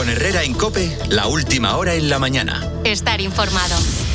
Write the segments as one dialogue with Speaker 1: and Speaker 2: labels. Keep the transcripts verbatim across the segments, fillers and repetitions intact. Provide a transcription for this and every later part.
Speaker 1: Con Herrera en COPE, la última hora en la mañana.
Speaker 2: Estar informado.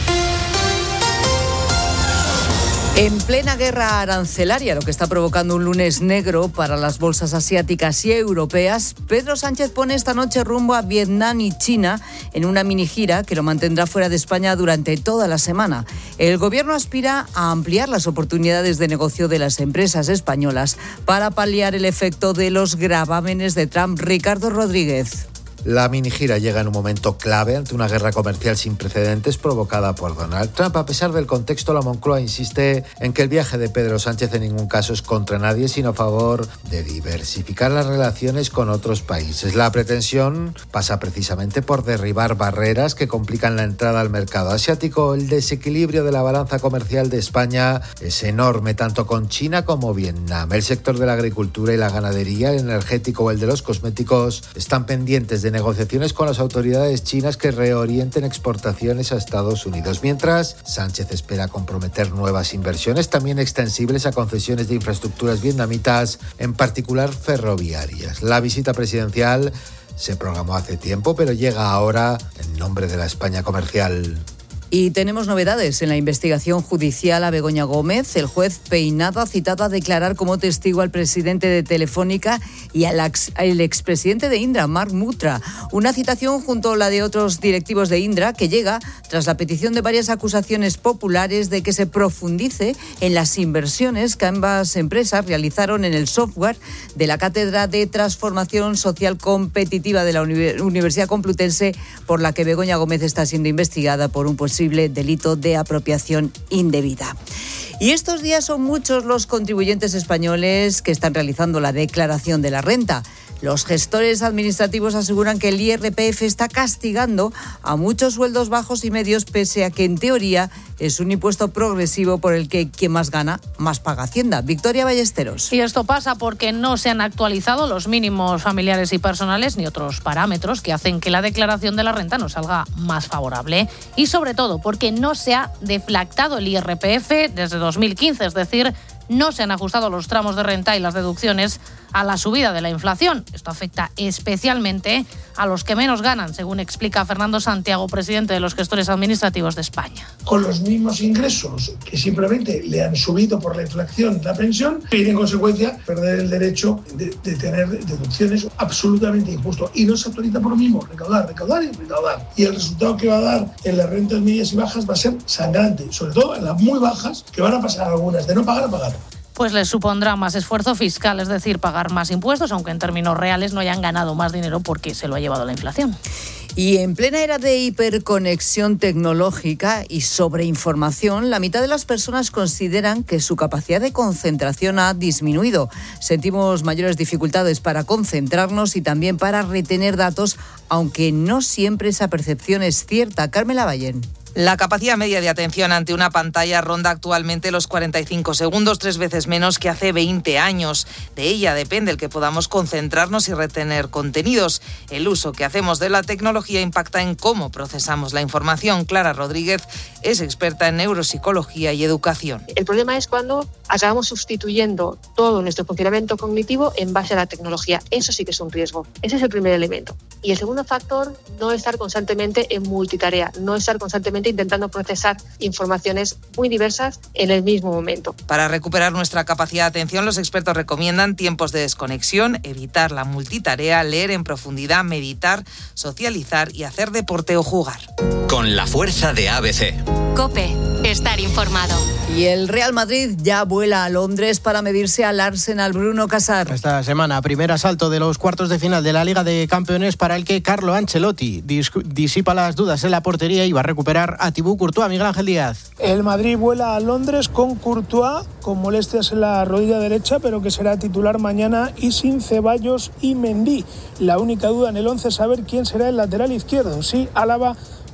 Speaker 3: En plena guerra arancelaria, lo que está provocando un lunes negro para las bolsas asiáticas y europeas, Pedro Sánchez pone esta noche rumbo a Vietnam y China en una mini gira que lo mantendrá fuera de España durante toda la semana. El gobierno aspira a ampliar las oportunidades de negocio de las empresas españolas para paliar el efecto de los gravámenes de Trump. Ricardo Rodríguez.
Speaker 4: La minigira llega en un momento clave ante una guerra comercial sin precedentes provocada por Donald Trump. A pesar del contexto, la Moncloa insiste en que el viaje de Pedro Sánchez en ningún caso es contra nadie, sino a favor de diversificar las relaciones con otros países. La pretensión pasa precisamente por derribar barreras que complican la entrada al mercado asiático. El desequilibrio de la balanza comercial de España es enorme, tanto con China como Vietnam. El sector de la agricultura y la ganadería, el energético o el de los cosméticos están pendientes de negociaciones con las autoridades chinas que reorienten exportaciones a Estados Unidos. Mientras, Sánchez espera comprometer nuevas inversiones, también extensibles a concesiones de infraestructuras vietnamitas, en particular ferroviarias. La visita presidencial se programó hace tiempo, pero llega ahora en nombre de la España comercial.
Speaker 3: Y tenemos novedades en la investigación judicial a Begoña Gómez. El juez Peinado ha citado a declarar como testigo al presidente de Telefónica y al, ex, al expresidente de Indra, Mark Mutra. Una citación junto a la de otros directivos de Indra que llega tras la petición de varias acusaciones populares de que se profundice en las inversiones que ambas empresas realizaron en el software de la Cátedra de Transformación Social Competitiva de la Universidad Complutense, por la que Begoña Gómez está siendo investigada por un posible delito de apropiación indebida. Y estos días son muchos los contribuyentes españoles que están realizando la declaración de la renta. Los gestores administrativos aseguran que el I R P F está castigando a muchos sueldos bajos y medios, pese a que en teoría es un impuesto progresivo por el que quien más gana, más paga Hacienda. Victoria Ballesteros.
Speaker 5: Y esto pasa porque no se han actualizado los mínimos familiares y personales ni otros parámetros que hacen que la declaración de la renta nos salga más favorable. Y sobre todo porque no se ha deflactado el I R P F desde dos mil quince, es decir, no se han ajustado los tramos de renta y las deducciones a la subida de la inflación. Esto afecta especialmente a los que menos ganan, según explica Fernando Santiago, presidente de los gestores administrativos de España.
Speaker 6: Con los mismos ingresos que simplemente le han subido por la inflación la pensión, y en consecuencia perder el derecho de, de tener deducciones absolutamente injusto. Y no se actualiza por lo mismo, recaudar, recaudar y recaudar. Y el resultado que va a dar en las rentas medias y bajas va a ser sangrante, sobre todo en las muy bajas, que van a pasar algunas de no pagar a pagar.
Speaker 5: Pues les supondrá más esfuerzo fiscal, es decir, pagar más impuestos, aunque en términos reales no hayan ganado más dinero porque se lo ha llevado la inflación.
Speaker 3: Y en plena era de hiperconexión tecnológica y sobreinformación, la mitad de las personas consideran que su capacidad de concentración ha disminuido. Sentimos mayores dificultades para concentrarnos y también para retener datos, aunque no siempre esa percepción es cierta. Carmela Ballén.
Speaker 7: La capacidad media de atención ante una pantalla ronda actualmente los cuarenta y cinco segundos, tres veces menos que hace veinte años. De ella depende el que podamos concentrarnos y retener contenidos. El uso que hacemos de la tecnología impacta en cómo procesamos la información. Clara Rodríguez es experta en neuropsicología y educación.
Speaker 8: El problema es cuando acabamos sustituyendo todo nuestro funcionamiento cognitivo en base a la tecnología. Eso sí que es un riesgo. Ese es el primer elemento. Y el segundo factor, no estar constantemente en multitarea, no estar constantemente intentando procesar informaciones muy diversas en el mismo momento.
Speaker 7: Para recuperar nuestra capacidad de atención, los expertos recomiendan tiempos de desconexión, evitar la multitarea, leer en profundidad, meditar, socializar y hacer deporte o jugar.
Speaker 1: Con la fuerza de A B C.
Speaker 2: COPE. Estar informado.
Speaker 3: Y el Real Madrid ya vuela a Londres para medirse al Arsenal. Bruno Casar.
Speaker 9: Esta semana, primer asalto de los cuartos de final de la Liga de Campeones, para el que Carlo Ancelotti dis- disipa las dudas en la portería y va a recuperar a Thibaut Courtois. Miguel Ángel Díaz.
Speaker 10: El Madrid vuela a Londres con Courtois, con molestias en la rodilla derecha, pero que será titular mañana, y sin Ceballos y Mendy. La única duda en el once es saber quién será el lateral izquierdo, si Álava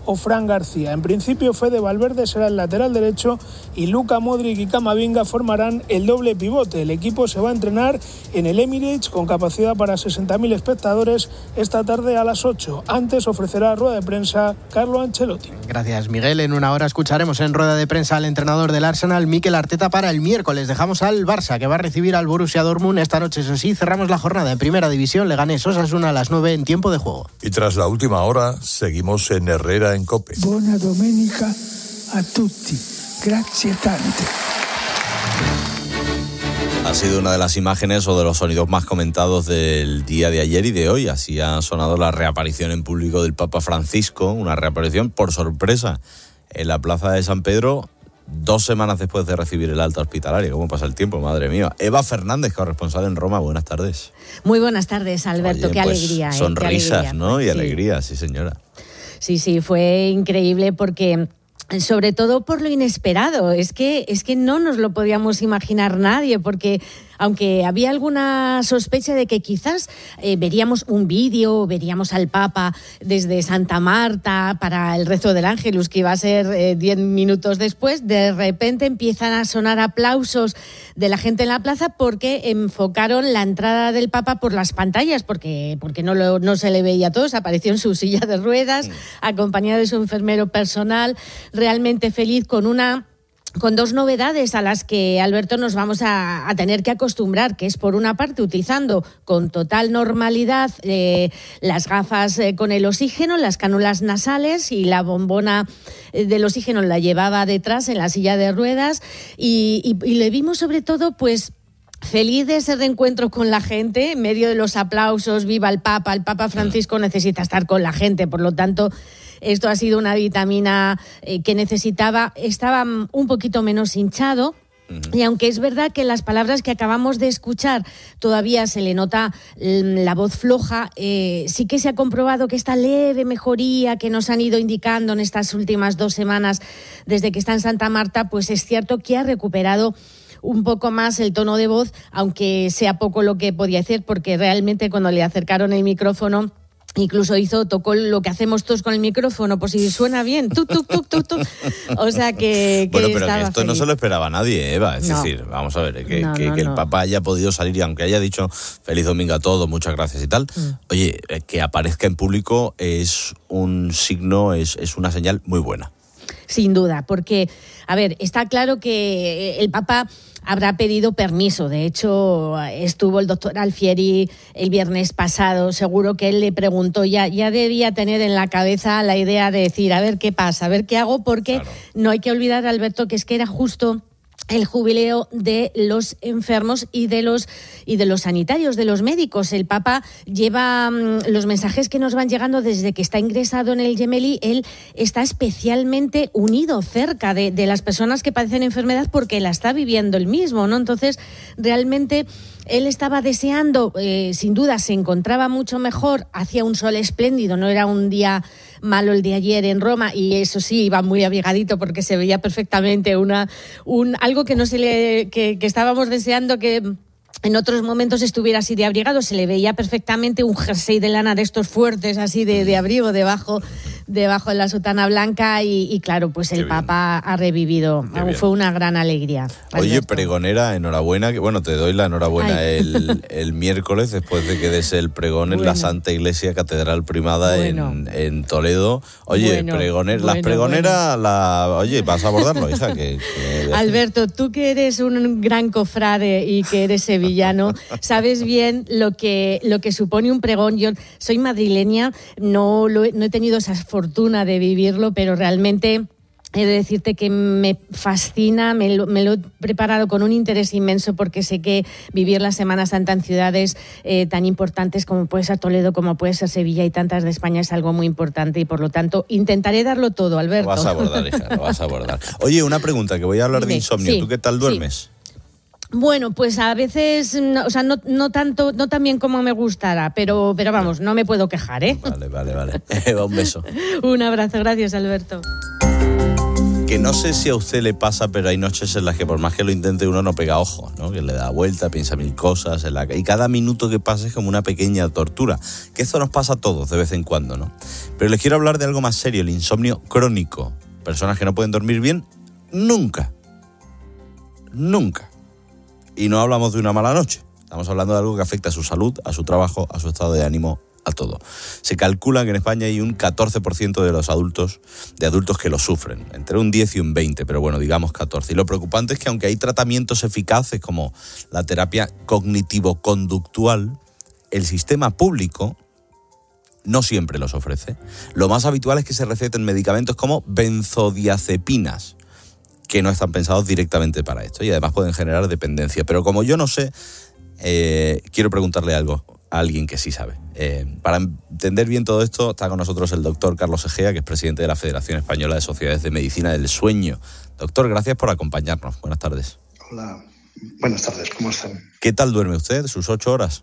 Speaker 10: o Fran García. En principio Fede Valverde será el lateral derecho y Luka Modric y Camavinga formarán el doble pivote. El equipo se va a entrenar en el Emirates con capacidad para sesenta mil espectadores esta tarde a las ocho. Antes ofrecerá rueda de prensa Carlo Ancelotti.
Speaker 9: Gracias, Miguel. En una hora escucharemos en rueda de prensa al entrenador del Arsenal, Mikel Arteta, para el miércoles. Dejamos al Barça, que va a recibir al Borussia Dortmund esta noche. Eso sí, cerramos la jornada en Primera División. Leganés Osasuna a las nueve en tiempo de juego.
Speaker 11: Y tras la última hora, seguimos en Herrera en COPE.
Speaker 12: Buona domenica a tutti. Grazie tante.
Speaker 13: Ha sido una de las imágenes o de los sonidos más comentados del día de ayer y de hoy. Así ha sonado la reaparición en público del Papa Francisco, una reaparición por sorpresa en la Plaza de San Pedro, dos semanas después de recibir el alta hospitalaria. ¿Cómo pasa el tiempo? Madre mía. Eva Fernández, corresponsal en Roma. Buenas tardes.
Speaker 14: Muy buenas tardes, Alberto.
Speaker 13: Oye,
Speaker 14: qué
Speaker 13: pues,
Speaker 14: alegría.
Speaker 13: Sonrisas,
Speaker 14: ¿eh? Qué alegría.
Speaker 13: ¿no? Y
Speaker 14: sí.
Speaker 13: alegría, sí, señora.
Speaker 14: Sí, sí, fue increíble porque... sobre todo por lo inesperado, es que, es que no nos lo podíamos imaginar nadie, porque aunque había alguna sospecha de que quizás eh, veríamos un vídeo, veríamos al Papa desde Santa Marta para el rezo del Ángelus, que iba a ser eh, diez minutos después, de repente empiezan a sonar aplausos de la gente en la plaza porque enfocaron la entrada del Papa por las pantallas, porque, porque no, lo, no se le veía a todos, apareció en su silla de ruedas, sí. acompañado de su enfermero personal, realmente feliz con una... con dos novedades a las que, Alberto, nos vamos a, a tener que acostumbrar, que es, por una parte, utilizando con total normalidad eh, las gafas eh, con el oxígeno, las cánulas nasales, y la bombona eh, del oxígeno la llevaba detrás en la silla de ruedas, y, y, y le vimos sobre todo, pues, feliz de ese reencuentro con la gente, en medio de los aplausos, viva el Papa, el Papa Francisco necesita estar con la gente, por lo tanto... esto ha sido una vitamina eh, que necesitaba. Estaba un poquito menos hinchado. Uh-huh. Y aunque es verdad que las palabras que acabamos de escuchar todavía se le nota la voz floja, eh, sí que se ha comprobado que esta leve mejoría que nos han ido indicando en estas últimas dos semanas desde que está en Santa Marta, pues es cierto que ha recuperado un poco más el tono de voz, aunque sea poco lo que podía hacer, porque realmente cuando le acercaron el micrófono, incluso hizo, tocó lo que hacemos todos con el micrófono, pues si suena bien, tuc, tuc, tuc, tuc, tuc. O sea que, que
Speaker 13: bueno, pero
Speaker 14: estaba
Speaker 13: que esto
Speaker 14: feliz.
Speaker 13: No se lo esperaba nadie, Eva. Es
Speaker 14: no.
Speaker 13: decir, vamos a ver, que,
Speaker 14: no,
Speaker 13: que,
Speaker 14: no,
Speaker 13: que el
Speaker 14: no.
Speaker 13: Papa haya podido salir, y aunque haya dicho feliz domingo a todos, muchas gracias y tal, mm. oye, que aparezca en público es un signo, es, es una señal muy buena.
Speaker 14: Sin duda, porque, a ver, está claro que el Papa habrá pedido permiso. De hecho, estuvo el doctor Alfieri el viernes pasado. Seguro que él le preguntó, ya, ya debía tener en la cabeza la idea de decir, a ver qué pasa, a ver qué hago, porque claro. No hay que olvidar, Alberto, que es que era justo el jubileo de los enfermos y de los y de los sanitarios, de los médicos. El Papa lleva um, los mensajes que nos van llegando desde que está ingresado en el Gemelli. Él está especialmente unido, cerca de, de las personas que padecen enfermedad, porque la está viviendo él mismo, ¿no? Entonces, realmente él estaba deseando, eh, sin duda se encontraba mucho mejor, hacía un sol espléndido, no era un día malo el de ayer en Roma, y eso sí, iba muy abrigadito porque se veía perfectamente una un algo que no se le que, que estábamos deseando que en otros momentos estuviera así de abrigado. Se le veía perfectamente un jersey de lana de estos fuertes, así de, de abrigo debajo, debajo de la sotana blanca, y, y claro, pues el Papa ha revivido. Fue una gran alegría.
Speaker 13: Oye,
Speaker 14: Alberto.
Speaker 13: pregonera, enhorabuena, que bueno, te doy la enhorabuena el, el miércoles, después de que des el pregón bueno. en la Santa Iglesia Catedral Primada bueno. en, en Toledo. Oye, bueno, pregoner, bueno, las pregoneras, bueno. la, oye, vas a abordarlo, hija. Que, que
Speaker 14: Alberto, tú que eres un gran cofrade y que eres sevillano, sabes bien lo que, lo que supone un pregón. Yo soy madrileña, no, lo, no he tenido esa fortuna de vivirlo, pero realmente he de decirte que me fascina, me lo, me lo he preparado con un interés inmenso, porque sé que vivir la Semana Santa en ciudades eh, tan importantes como puede ser Toledo, como puede ser Sevilla y tantas de España es algo muy importante, y por lo tanto intentaré darlo todo, Alberto.
Speaker 13: Lo vas a abordar, hija, lo vas a abordar. Oye, una pregunta, que voy a hablar Dime. de insomnio. Sí, ¿tú qué tal duermes?
Speaker 14: Sí. Bueno, pues a veces, no, o sea, no, no tanto, no tan bien como me gustara, pero, pero vamos, no me puedo quejar, ¿eh?
Speaker 13: Vale, vale, vale. Un beso.
Speaker 14: Un abrazo, gracias, Alberto.
Speaker 13: Que no sé si a usted le pasa, pero hay noches en las que por más que lo intente uno no pega ojo, ¿no? Que le da vuelta, piensa mil cosas, en la... y cada minuto que pasa es como una pequeña tortura. Que esto nos pasa a todos de vez en cuando, ¿no? Pero les quiero hablar de algo más serio, el insomnio crónico. Personas que no pueden dormir bien nunca. Nunca. Y no hablamos de una mala noche. Estamos hablando de algo que afecta a su salud, a su trabajo, a su estado de ánimo, a todo. Se calcula que en España hay un catorce por ciento de los adultos, de adultos que lo sufren, entre un diez y un veinte, pero bueno, digamos catorce. Y lo preocupante es que aunque hay tratamientos eficaces como la terapia cognitivo-conductual, el sistema público no siempre los ofrece. Lo más habitual es que se receten medicamentos como benzodiazepinas, que no están pensados directamente para esto y además pueden generar dependencia. Pero como yo no sé, eh, quiero preguntarle algo a alguien que sí sabe. Eh, para entender bien todo esto, está con nosotros el doctor Carlos Egea, que es presidente de la Federación Española de Sociedades de Medicina del Sueño. Doctor, gracias por acompañarnos. Buenas tardes.
Speaker 15: Hola, buenas tardes, ¿cómo están?
Speaker 13: ¿Qué tal duerme usted? ¿Sus ocho horas?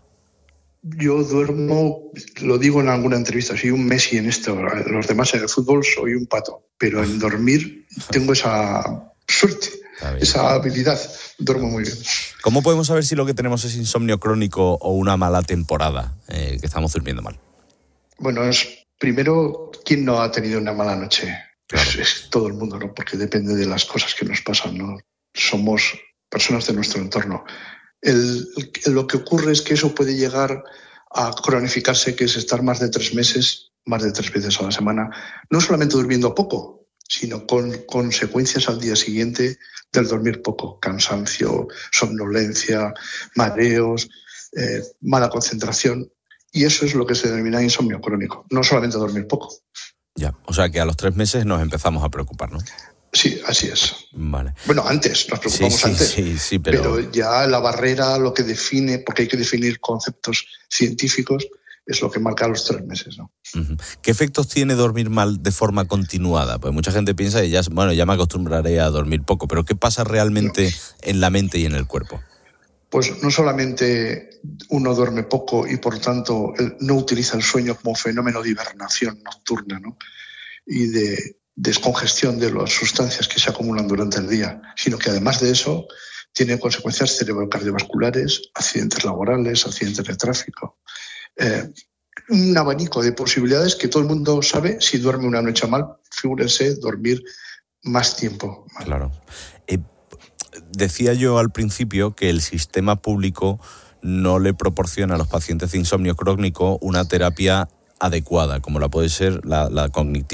Speaker 15: Yo duermo, lo digo en alguna entrevista, soy un Messi en esto. Los demás en el fútbol soy un pato, pero en dormir tengo esa suerte, esa habilidad. Duermo muy bien.
Speaker 13: ¿Cómo podemos saber si lo que tenemos es insomnio crónico o una mala temporada, eh, que estamos durmiendo mal?
Speaker 15: Bueno, es primero, ¿quién no ha tenido una mala noche? Claro. Es, es todo el mundo, ¿no? Porque depende de las cosas que nos pasan, ¿no? Somos personas de nuestro entorno. El, el, lo que ocurre es que eso puede llegar a cronificarse, que es estar más de tres meses, más de tres veces a la semana, no solamente durmiendo poco, sino con consecuencias al día siguiente del dormir poco, cansancio, somnolencia, mareos, eh, mala concentración, y eso es lo que se denomina insomnio crónico, no solamente dormir poco.
Speaker 13: Ya, o sea que a los tres meses nos empezamos a preocupar, ¿no?
Speaker 15: Sí, así es.
Speaker 13: Vale.
Speaker 15: Bueno, antes, nos preocupamos
Speaker 13: sí, sí,
Speaker 15: antes,
Speaker 13: sí, sí, pero...
Speaker 15: pero ya la barrera, lo que define, porque hay que definir conceptos científicos, es lo que marca los tres meses, ¿no?
Speaker 13: Uh-huh. ¿Qué efectos tiene dormir mal de forma continuada? Pues mucha gente piensa que ya, bueno, ya me acostumbraré a dormir poco, pero ¿qué pasa realmente no. en la mente y en el cuerpo?
Speaker 15: Pues no solamente uno duerme poco y por tanto no utiliza el sueño como fenómeno de hibernación nocturna, ¿no? Y de descongestión de las sustancias que se acumulan durante el día, sino que además de eso tiene consecuencias cerebrocardiovasculares, accidentes laborales, accidentes de tráfico. Eh, un abanico de posibilidades que todo el mundo sabe si duerme una noche mal. Figúrense dormir más tiempo mal.
Speaker 13: Claro. Eh, decía yo al principio que el sistema público no le proporciona a los pacientes de insomnio crónico una terapia adecuada, como la puede ser la, la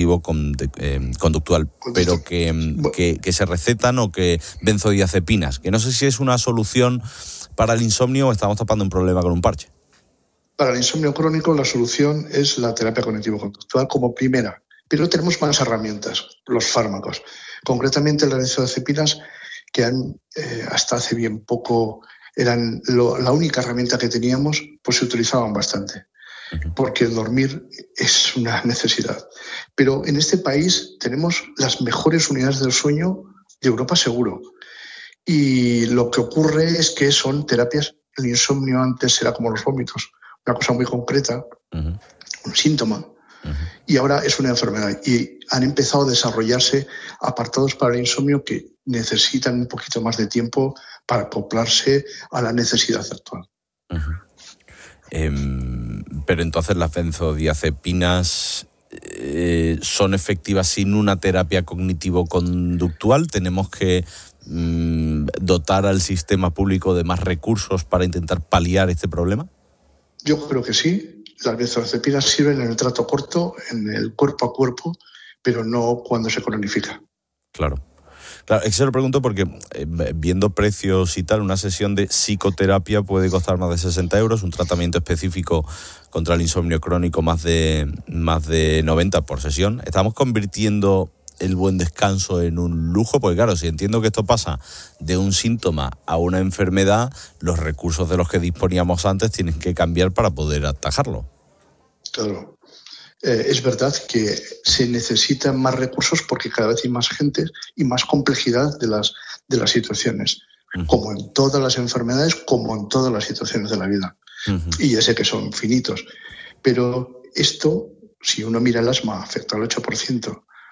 Speaker 13: cognitivo-conductual, eh, pero que, que, que se recetan o que benzodiazepinas, que no sé si es una solución para el insomnio o estamos tapando un problema con un parche.
Speaker 15: Para el insomnio crónico la solución es la terapia cognitivo-conductual como primera, pero tenemos más herramientas, los fármacos, concretamente las benzodiazepinas, que han, eh, hasta hace bien poco eran lo, la única herramienta que teníamos, pues se utilizaban bastante, porque el dormir es una necesidad. Pero en este país tenemos las mejores unidades del sueño de Europa seguro, y lo que ocurre es que son terapias, el insomnio antes era como los vómitos, una cosa muy concreta, uh-huh. un síntoma, uh-huh. y ahora es una enfermedad. Y han empezado a desarrollarse apartados para el insomnio que necesitan un poquito más de tiempo para acoplarse a la necesidad actual.
Speaker 13: Uh-huh. Eh, pero entonces las benzodiazepinas eh, son efectivas sin una terapia cognitivo-conductual. Tenemos que mm, dotar al sistema público de más recursos para intentar paliar este problema.
Speaker 15: Yo creo que sí. Las benzodiazepinas sirven en el trato corto, en el cuerpo a cuerpo, pero no cuando se cronifica.
Speaker 13: Claro. Claro, es que se lo pregunto porque eh, viendo precios y tal, una sesión de psicoterapia puede costar más de sesenta euros, un tratamiento específico contra el insomnio crónico más de, más de noventa por sesión. Estamos convirtiendo el buen descanso en un lujo, porque claro, si entiendo que esto pasa de un síntoma a una enfermedad, los recursos de los que disponíamos antes tienen que cambiar para poder atajarlo.
Speaker 15: Claro. Eh, es verdad que se necesitan más recursos porque cada vez hay más gente y más complejidad de las, de las situaciones, uh-huh. como en todas las enfermedades, como en todas las situaciones de la vida. Uh-huh. Y ya sé que son finitos, pero esto, si uno mira el asma, afecta al ocho por ciento,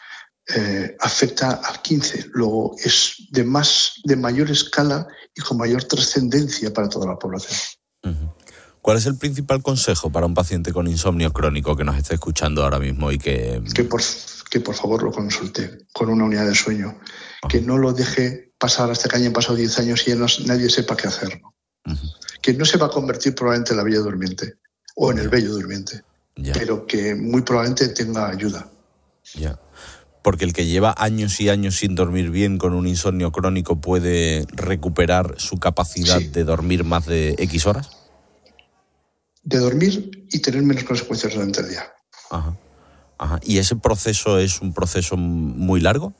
Speaker 15: eh, afecta al quince. Luego es de, más, de mayor escala y con mayor trascendencia para toda la población.
Speaker 13: Uh-huh. ¿Cuál es el principal consejo para un paciente con insomnio crónico que nos esté escuchando ahora mismo y que...
Speaker 15: Que por, que por favor lo consulte con una unidad de sueño. Uh-huh. Que no lo deje pasar hasta que hayan pasado diez años y ya no, nadie sepa qué hacer, ¿no? Uh-huh. Que no se va a convertir probablemente en la bella durmiente o en el bello durmiente, yeah. pero que muy probablemente tenga ayuda.
Speaker 13: Ya. Yeah. Porque el que lleva años y años sin dormir bien con un insomnio crónico puede recuperar su capacidad sí. de dormir más de X horas.
Speaker 15: De dormir y tener menos consecuencias durante el día.
Speaker 13: Ajá. Ajá. ¿Y ese proceso es un proceso muy largo?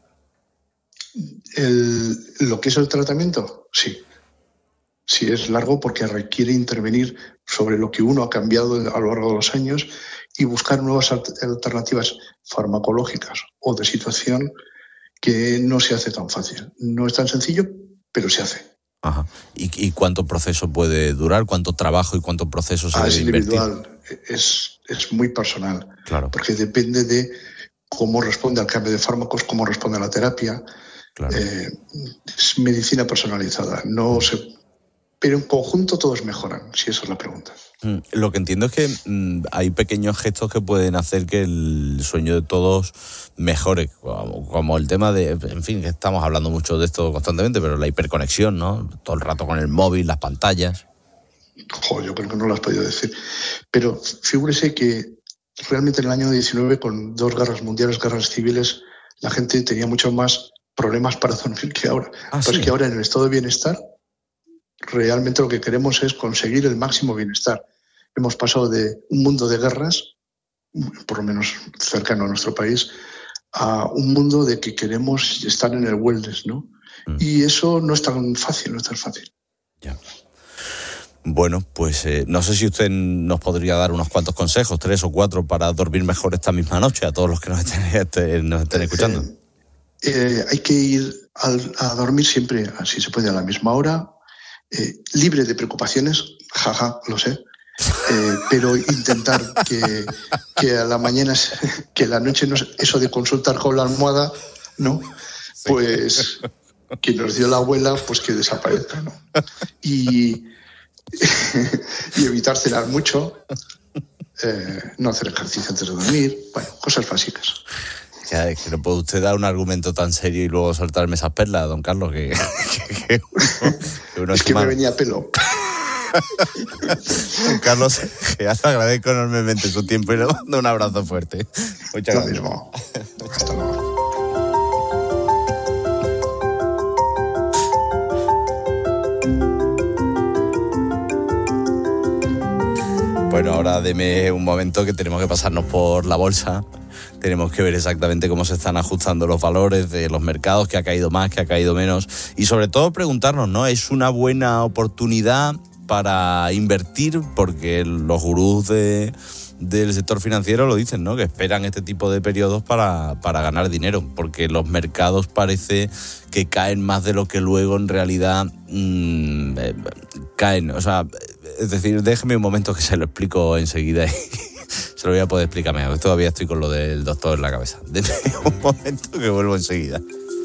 Speaker 15: El, ¿Lo que es el tratamiento? Sí. Sí, es largo porque requiere intervenir sobre lo que uno ha cambiado a lo largo de los años y buscar nuevas alternativas farmacológicas o de situación que no se hace tan fácil. No es tan sencillo, pero se hace.
Speaker 13: Ajá. ¿Y, y cuánto proceso puede durar? ¿Cuánto trabajo y cuánto proceso se
Speaker 15: ah,
Speaker 13: debe
Speaker 15: es
Speaker 13: invertir?
Speaker 15: Individual, es, es muy personal.
Speaker 13: Claro.
Speaker 15: Porque depende de cómo responde al cambio de fármacos, cómo responde a la terapia.
Speaker 13: Claro.
Speaker 15: Eh, es medicina personalizada. No se... Pero en conjunto todos mejoran, si esa es la pregunta.
Speaker 13: Mm, lo que entiendo es que mm, hay pequeños gestos que pueden hacer que el sueño de todos mejore, como, como el tema de, en fin, que estamos hablando mucho de esto constantemente, pero la hiperconexión, ¿no? Todo el rato con el móvil, las pantallas.
Speaker 15: Jo, yo creo que no lo has podido decir. Pero figúrese que realmente en el año diecinueve, con dos guerras mundiales, guerras civiles, la gente tenía mucho más problemas para dormir que ahora.
Speaker 13: Ah,
Speaker 15: pero
Speaker 13: ¿sí?
Speaker 15: es que ahora en el estado de bienestar realmente lo que queremos es conseguir el máximo bienestar. Hemos pasado de un mundo de guerras, por lo menos cercano a nuestro país, a un mundo de que queremos estar en el wellness, ¿no? Mm. Y eso no es tan fácil, no es tan fácil.
Speaker 13: Ya. Bueno, pues eh, no sé si usted nos podría dar unos cuantos consejos, tres o cuatro, para dormir mejor esta misma noche a todos los que nos estén, este, nos estén escuchando.
Speaker 15: Eh, eh, hay que ir al, a dormir siempre, si se puede, a la misma hora, Eh, libre de preocupaciones, jaja, lo sé, eh, pero intentar que, que a la mañana, que la noche, no, eso de consultar con la almohada, ¿no? Pues que nos dio la abuela, pues que desaparezca, ¿no? Y, y evitar cenar mucho, eh, no hacer ejercicio antes de dormir, bueno, cosas básicas.
Speaker 13: Ya, es que no puede usted dar un argumento tan serio y luego soltarme esas perlas, don Carlos, que, que, que uno, que uno
Speaker 15: es que mal. Me venía pelo.
Speaker 13: Don Carlos, ya te agradezco enormemente su tiempo y le mando un abrazo fuerte. Muchas
Speaker 15: Lo
Speaker 13: gracias.
Speaker 15: Mismo. Hasta luego.
Speaker 13: Bueno, ahora deme un momento que tenemos que pasarnos por la bolsa. Tenemos que ver exactamente cómo se están ajustando los valores de los mercados, qué ha caído más, qué ha caído menos. Y sobre todo preguntarnos, ¿no? ¿Es una buena oportunidad para invertir? Porque los gurús de, del sector financiero lo dicen, ¿no? Que esperan este tipo de periodos para, para ganar dinero. Porque los mercados parece que caen más de lo que luego en realidad mmm, eh, caen. O sea, es decir, déjeme un momento que se lo explico enseguida y se lo voy a poder explicar mejor. Todavía estoy con lo del doctor en la cabeza. Déjeme un momento que vuelvo enseguida.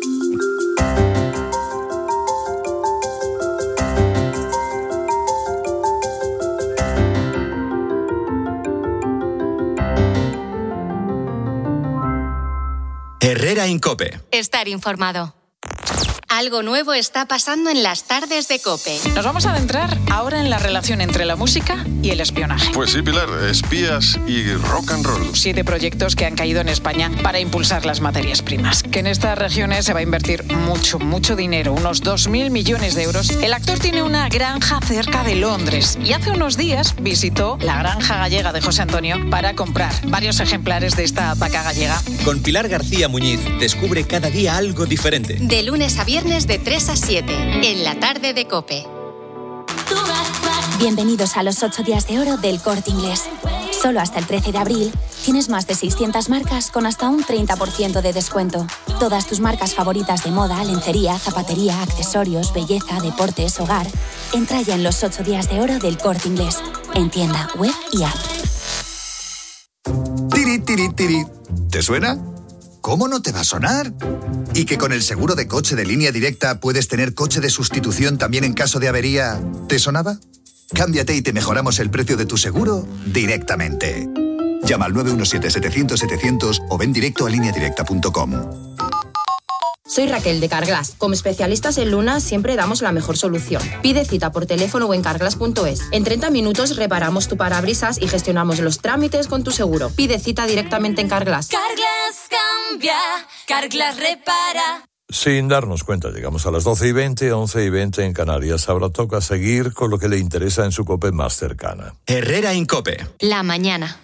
Speaker 1: Herrera Incope.
Speaker 2: Estar informado. Algo nuevo está pasando en las tardes de COPE.
Speaker 16: Nos vamos a adentrar ahora en la relación entre la música y el espionaje.
Speaker 17: Pues sí, Pilar, espías y rock and roll.
Speaker 16: Siete proyectos que han caído en España para impulsar las materias primas. Que en estas regiones se va a invertir mucho, mucho dinero, unos dos mil millones de euros. El actor tiene una granja cerca de Londres y hace unos días visitó la granja gallega de José Antonio para comprar varios ejemplares de esta vaca gallega.
Speaker 1: Con Pilar García Muñiz descubre cada día algo diferente.
Speaker 2: De lunes a viernes de tres a siete, en la tarde de COPE.
Speaker 18: Bienvenidos a los ocho días de oro del Corte Inglés. Solo hasta el trece de abril tienes más de seiscientas marcas con hasta un treinta por ciento de descuento. Todas tus marcas favoritas de moda, lencería, zapatería, accesorios, belleza, deportes, hogar. Entra ya en los ocho días de oro del Corte Inglés, en tienda, web y app.
Speaker 19: Tiri, tiri, tiri. ¿Te suena? ¿cómo no te va a sonar? ¿Y que con el seguro de coche de Línea Directa puedes tener coche de sustitución también en caso de avería? ¿Te sonaba? Cámbiate y te mejoramos el precio de tu seguro directamente. Llama al nueve uno siete, setecientos, setecientos o ven directo a línea directa punto com.
Speaker 20: Soy Raquel de Carglass. Como especialistas en Luna siempre damos la mejor solución. Pide cita por teléfono o en carglass punto es. En treinta minutos reparamos tu parabrisas y gestionamos los trámites con tu seguro. Pide cita directamente en Carglass.
Speaker 21: Carglass cambia, Carglass repara.
Speaker 11: Sin darnos cuenta, llegamos a las doce y veinte, once y veinte en Canarias. Ahora toca seguir con lo que le interesa en su COPE más cercana.
Speaker 1: Herrera Incope.
Speaker 2: La mañana.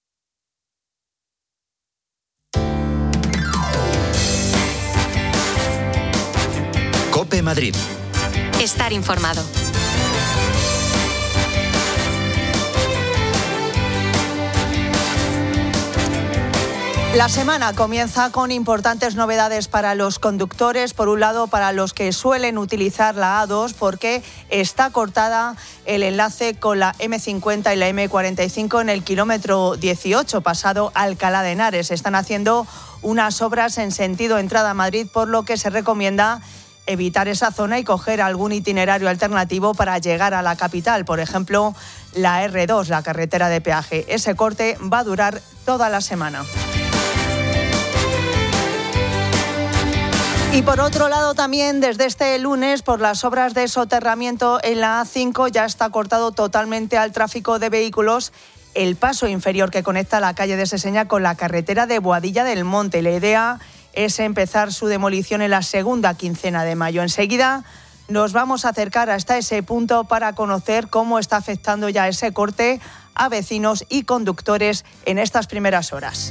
Speaker 1: COPE Madrid.
Speaker 2: Estar informado.
Speaker 22: La semana comienza con importantes novedades para los conductores. Por un lado, para los que suelen utilizar la A dos, porque está cortada el enlace con la eme cincuenta y la eme cuarenta y cinco en el kilómetro dieciocho, pasado Alcalá de Henares. Están haciendo unas obras en sentido entrada a Madrid, por lo que se recomienda evitar esa zona y coger algún itinerario alternativo para llegar a la capital. Por ejemplo, la erre dos, la carretera de peaje. Ese corte va a durar toda la semana. Y por otro lado también, desde este lunes, por las obras de soterramiento en la A cinco, ya está cortado totalmente al tráfico de vehículos el paso inferior que conecta la calle de Seseña con la carretera de Boadilla del Monte. La idea es empezar su demolición en la segunda quincena de mayo. Enseguida nos vamos a acercar hasta ese punto para conocer cómo está afectando ya ese corte a vecinos y conductores en estas primeras horas.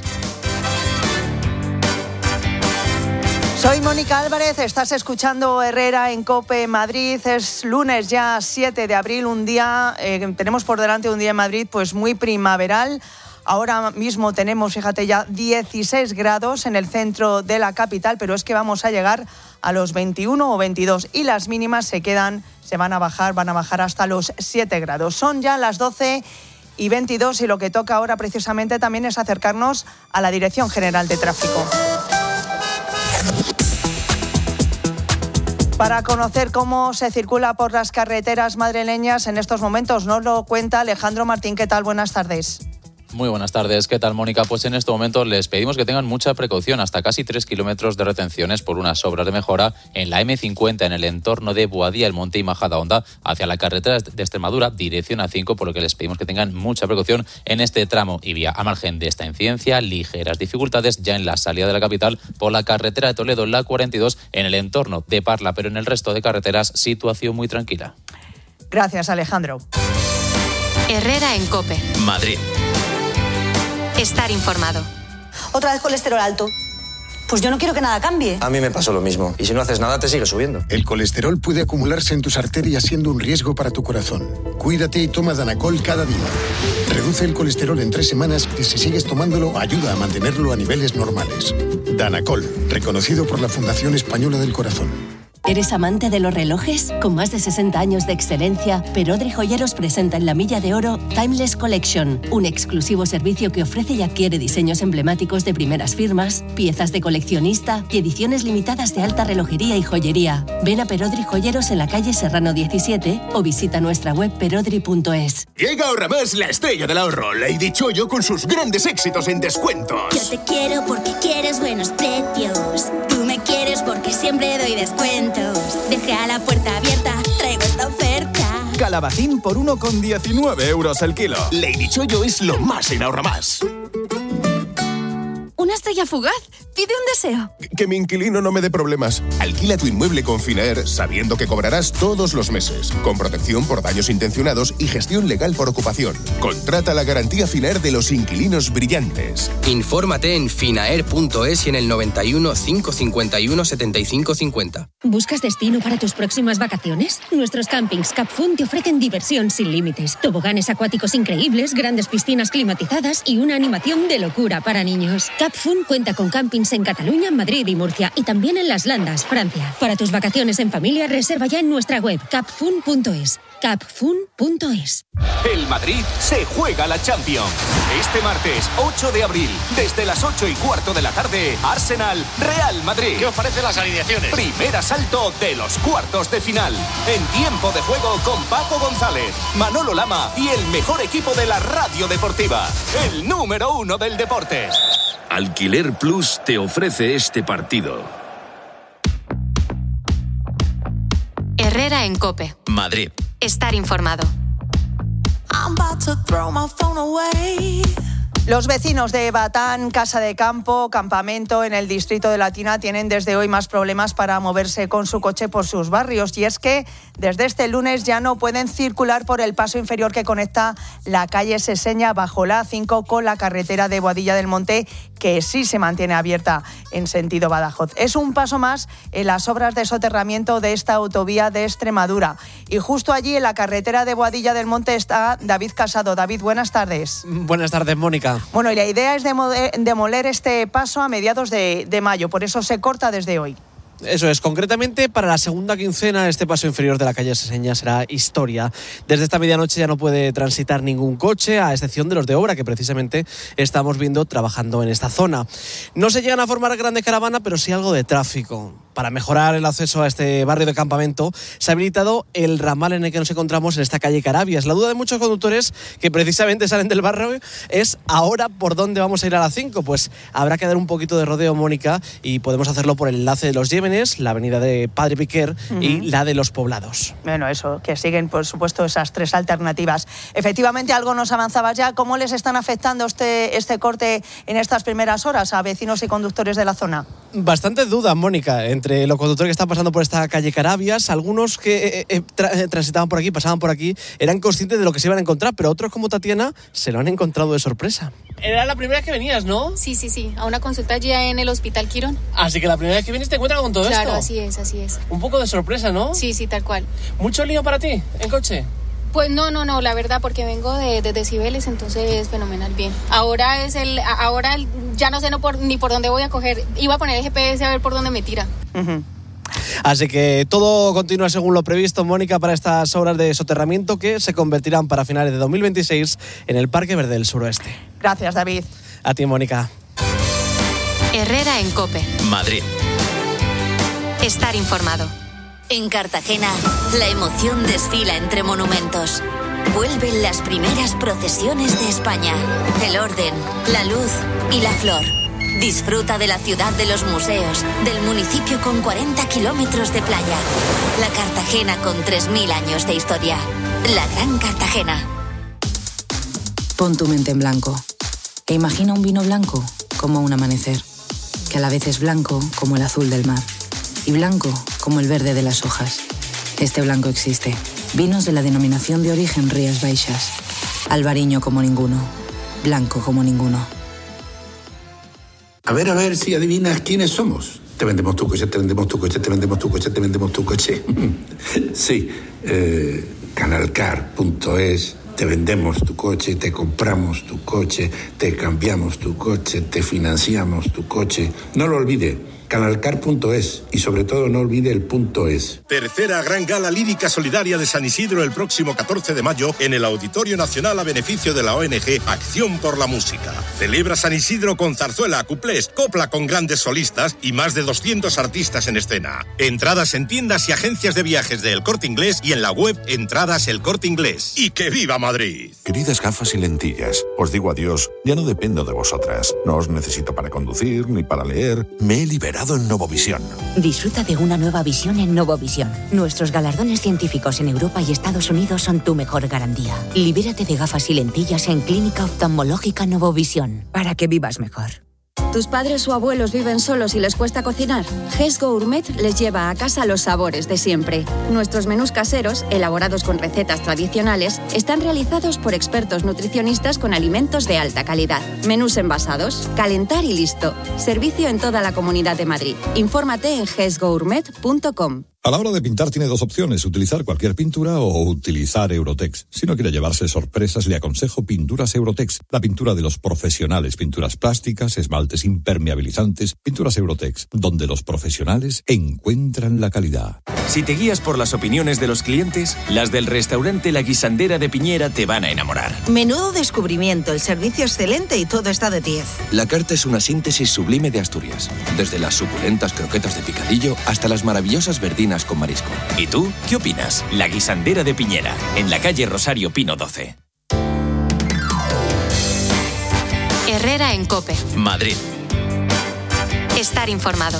Speaker 22: Soy Mónica Álvarez, estás escuchando Herrera en COPE Madrid. Es lunes ya siete de abril, un día, eh, tenemos por delante un día en Madrid pues muy primaveral. Ahora mismo tenemos, fíjate, ya dieciséis grados en el centro de la capital, pero es que vamos a llegar a los veintiuno o veintidós y las mínimas se quedan, se van a bajar, van a bajar hasta los siete grados. Son ya las doce y veintidós y lo que toca ahora precisamente también es acercarnos a la Dirección General de Tráfico. Para conocer cómo se circula por las carreteras madrileñas en estos momentos, nos lo cuenta Alejandro Martín. ¿Qué tal? Buenas tardes.
Speaker 23: Muy buenas tardes, ¿qué tal, Mónica? Pues en este momento les pedimos que tengan mucha precaución, hasta casi tres kilómetros de retenciones por unas obras de mejora en la eme cincuenta en el entorno de Boadilla, El Monte y Majadahonda hacia la carretera de Extremadura, dirección A cinco, por lo que les pedimos que tengan mucha precaución en este tramo y vía. A margen de esta incidencia, ligeras dificultades ya en la salida de la capital por la carretera de Toledo, la cuarenta y dos, en el entorno de Parla, pero en el resto de carreteras, situación muy tranquila.
Speaker 22: Gracias, Alejandro.
Speaker 2: Herrera en COPE.
Speaker 1: Madrid.
Speaker 2: Estar informado.
Speaker 24: Otra vez colesterol alto. Pues yo no quiero que nada cambie.
Speaker 25: A mí me pasó lo mismo. Y si no haces nada, te sigue subiendo.
Speaker 26: El colesterol puede acumularse en tus arterias siendo un riesgo para tu corazón. Cuídate y toma Danacol cada día. Reduce el colesterol en tres semanas y si sigues tomándolo, ayuda a mantenerlo a niveles normales. Danacol, reconocido por la Fundación Española del Corazón.
Speaker 27: ¿Eres amante de los relojes? Con más de sesenta años de excelencia, Perodri Joyeros presenta en la Milla de Oro Timeless Collection, un exclusivo servicio que ofrece y adquiere diseños emblemáticos de primeras firmas, piezas de coleccionista y ediciones limitadas de alta relojería y joyería. Ven a Perodri Joyeros en la calle Serrano diecisiete o visita nuestra web perodri punto es.
Speaker 28: Llega Ahorra Más, la estrella del ahorro, Lady Choyo, con sus grandes éxitos en descuentos.
Speaker 29: Yo te quiero porque quieres buenos precios. Tú me quieres porque siempre doy descuentos. Deja la puerta abierta, traigo esta oferta.
Speaker 28: Calabacín por uno con diecinueve euros el kilo. Lady Choyo es lo más en Ahorra Más.
Speaker 29: ¿Una estrella fugaz? Pide un deseo.
Speaker 28: Que mi inquilino no me dé problemas. Alquila tu inmueble con Finaer sabiendo que cobrarás todos los meses, con protección por daños intencionados y gestión legal por ocupación. Contrata la garantía Finaer de los inquilinos brillantes.
Speaker 30: Infórmate en finaer punto es y en el noventa y uno, cinco cincuenta y uno, setenta y cinco cincuenta.
Speaker 31: ¿Buscas destino para tus próximas vacaciones? Nuestros campings Capfun te ofrecen diversión sin límites, toboganes acuáticos increíbles, grandes piscinas climatizadas y una animación de locura para niños. Capfun cuenta con campings en Cataluña, Madrid y Murcia y también en Las Landas, Francia. Para tus vacaciones en familia, reserva ya en nuestra web capfun punto es. capfun punto es.
Speaker 3: El Madrid se juega la Champions. Este martes ocho de abril, desde las ocho y cuarto de la tarde, Arsenal Real Madrid.
Speaker 4: ¿Qué os parecen las alineaciones?
Speaker 3: Primer asalto de los cuartos de final. En tiempo de juego con Paco González, Manolo Lama y el mejor equipo de la radio deportiva. El número uno del deporte.
Speaker 5: Alquiler Plus te ofrece este partido.
Speaker 2: Herrera en COPE.
Speaker 5: Madrid.
Speaker 2: Estar informado.
Speaker 22: Los vecinos de Batán, Casa de Campo, Campamento en el distrito de Latina tienen desde hoy más problemas para moverse con su coche por sus barrios, y es que desde este lunes ya no pueden circular por el paso inferior que conecta la calle Seseña bajo la A cinco con la carretera de Boadilla del Monte, que sí se mantiene abierta en sentido Badajoz. Es un paso más en las obras de soterramiento de esta autovía de Extremadura. Y justo allí en la carretera de Boadilla del Monte está David Casado. David, buenas tardes.
Speaker 6: Buenas tardes, Mónica.
Speaker 22: Bueno, y la idea es demoler este paso a mediados de, de mayo, por eso se corta desde hoy.
Speaker 6: Eso es, concretamente para la segunda quincena este paso inferior de la calle Seseña será historia. Desde esta medianoche ya no puede transitar ningún coche, a excepción de los de obra que precisamente estamos viendo trabajando en esta zona. No se llegan a formar grandes caravanas, pero sí algo de tráfico. Para mejorar el acceso a este barrio de Campamento se ha habilitado el ramal en el que nos encontramos en esta calle Carabias. La duda de muchos conductores que precisamente salen del barrio es ahora por dónde vamos a ir a la cinco. Pues habrá que dar un poquito de rodeo, Mónica, y podemos hacerlo por el enlace de los Llévenes, la avenida de Padre Piquer uh-huh. y la de los Poblados.
Speaker 22: Bueno, eso, que siguen por supuesto esas tres alternativas. Efectivamente, algo nos avanzabas ya. ¿Cómo les están afectando este, este corte en estas primeras horas a vecinos y conductores de la zona?
Speaker 6: Bastantes dudas, Mónica, entre los conductores que están pasando por esta calle Carabias. Algunos que eh, tra- transitaban por aquí, pasaban por aquí, eran conscientes de lo que se iban a encontrar, pero otros como Tatiana se lo han encontrado de sorpresa. Era la primera vez que venías, ¿no?
Speaker 7: Sí, sí, sí, a una consulta ya en el Hospital Quirón.
Speaker 6: Así que la primera vez que vienes te encuentras con todo
Speaker 7: claro,
Speaker 6: esto.
Speaker 7: Claro, así es, así es.
Speaker 6: Un poco de sorpresa, ¿no?
Speaker 7: Sí, sí, tal cual.
Speaker 6: ¿Mucho lío para ti en coche?
Speaker 7: Pues no, no, no, la verdad, porque vengo de, de Decibeles, entonces es fenomenal, bien. Ahora es el, ahora el, ya no sé no por, ni por dónde voy a coger. Iba a poner el G P S a ver por dónde me tira.
Speaker 6: Uh-huh. Así que todo continúa según lo previsto, Mónica, para estas obras de soterramiento que se convertirán para finales de dos mil veintiséis en el Parque Verde del Suroeste.
Speaker 22: Gracias, David.
Speaker 6: A ti, Mónica.
Speaker 2: Herrera en COPE.
Speaker 5: Madrid.
Speaker 2: Estar informado.
Speaker 29: En Cartagena, la emoción desfila entre monumentos. Vuelven las primeras procesiones de España. El orden, la luz y la flor. Disfruta de la ciudad de los museos, del municipio con cuarenta kilómetros de playa. La Cartagena con tres mil años de historia. La Gran Cartagena.
Speaker 8: Pon tu mente en blanco e imagina un vino blanco como un amanecer, que a la vez es blanco como el azul del mar y blanco como el verde de las hojas. Este blanco existe. Vinos de la denominación de origen Rías Baixas. Albariño como ninguno. Blanco como ninguno.
Speaker 9: A ver, a ver si adivinas quiénes somos. Te vendemos tu coche, te vendemos tu coche, te vendemos tu coche, te vendemos tu coche. Sí, eh, canalcar punto es. Te vendemos tu coche, te compramos tu coche, te cambiamos tu coche, te financiamos tu coche. No lo olvide. Canalcar punto es y sobre todo no olvide el punto es.
Speaker 10: Tercera gran gala lírica solidaria de San Isidro el próximo catorce de mayo en el Auditorio Nacional a beneficio de la O N G Acción por la Música. Celebra San Isidro con zarzuela, cuplés, copla con grandes solistas y más de doscientos artistas en escena. Entradas en tiendas y agencias de viajes de El Corte Inglés y en la web Entradas El Corte Inglés. ¡Y que viva Madrid!
Speaker 12: Queridas gafas y lentillas, os digo adiós, ya no dependo de vosotras. No os necesito para conducir ni para leer. Me he liberado en Novovisión.
Speaker 14: Disfruta de una nueva visión en Novovisión. Nuestros galardones científicos en Europa y Estados Unidos son tu mejor garantía. Libérate de gafas y lentillas en Clínica Oftalmológica Novovisión, para que vivas mejor.
Speaker 15: ¿Tus padres o abuelos viven solos y les cuesta cocinar? G E S Gourmet les lleva a casa los sabores de siempre. Nuestros menús caseros, elaborados con recetas tradicionales, están realizados por expertos nutricionistas con alimentos de alta calidad. Menús envasados, calentar y listo. Servicio en toda la Comunidad de Madrid. Infórmate en g e s gourmet punto com.
Speaker 11: A la hora de pintar tiene dos opciones, utilizar cualquier pintura o utilizar Eurotex. Si no quiere llevarse sorpresas, le aconsejo Pinturas Eurotex, la pintura de los profesionales, pinturas plásticas, esmaltes
Speaker 12: aislantes, impermeabilizantes, pinturas Eurotex, donde los profesionales encuentran la calidad.
Speaker 1: Si te guías por las opiniones de los clientes, las del restaurante La Guisandera de Piñera te van a enamorar.
Speaker 4: Menudo descubrimiento, el servicio excelente y todo está de diez.
Speaker 1: La carta es una síntesis sublime de Asturias, desde las suculentas croquetas de picadillo hasta las maravillosas verdinas con marisco. ¿Y tú, qué opinas? La Guisandera de Piñera, en la calle Rosario Pino doce.
Speaker 2: Herrera en COPE.
Speaker 1: Madrid.
Speaker 2: Estar informado.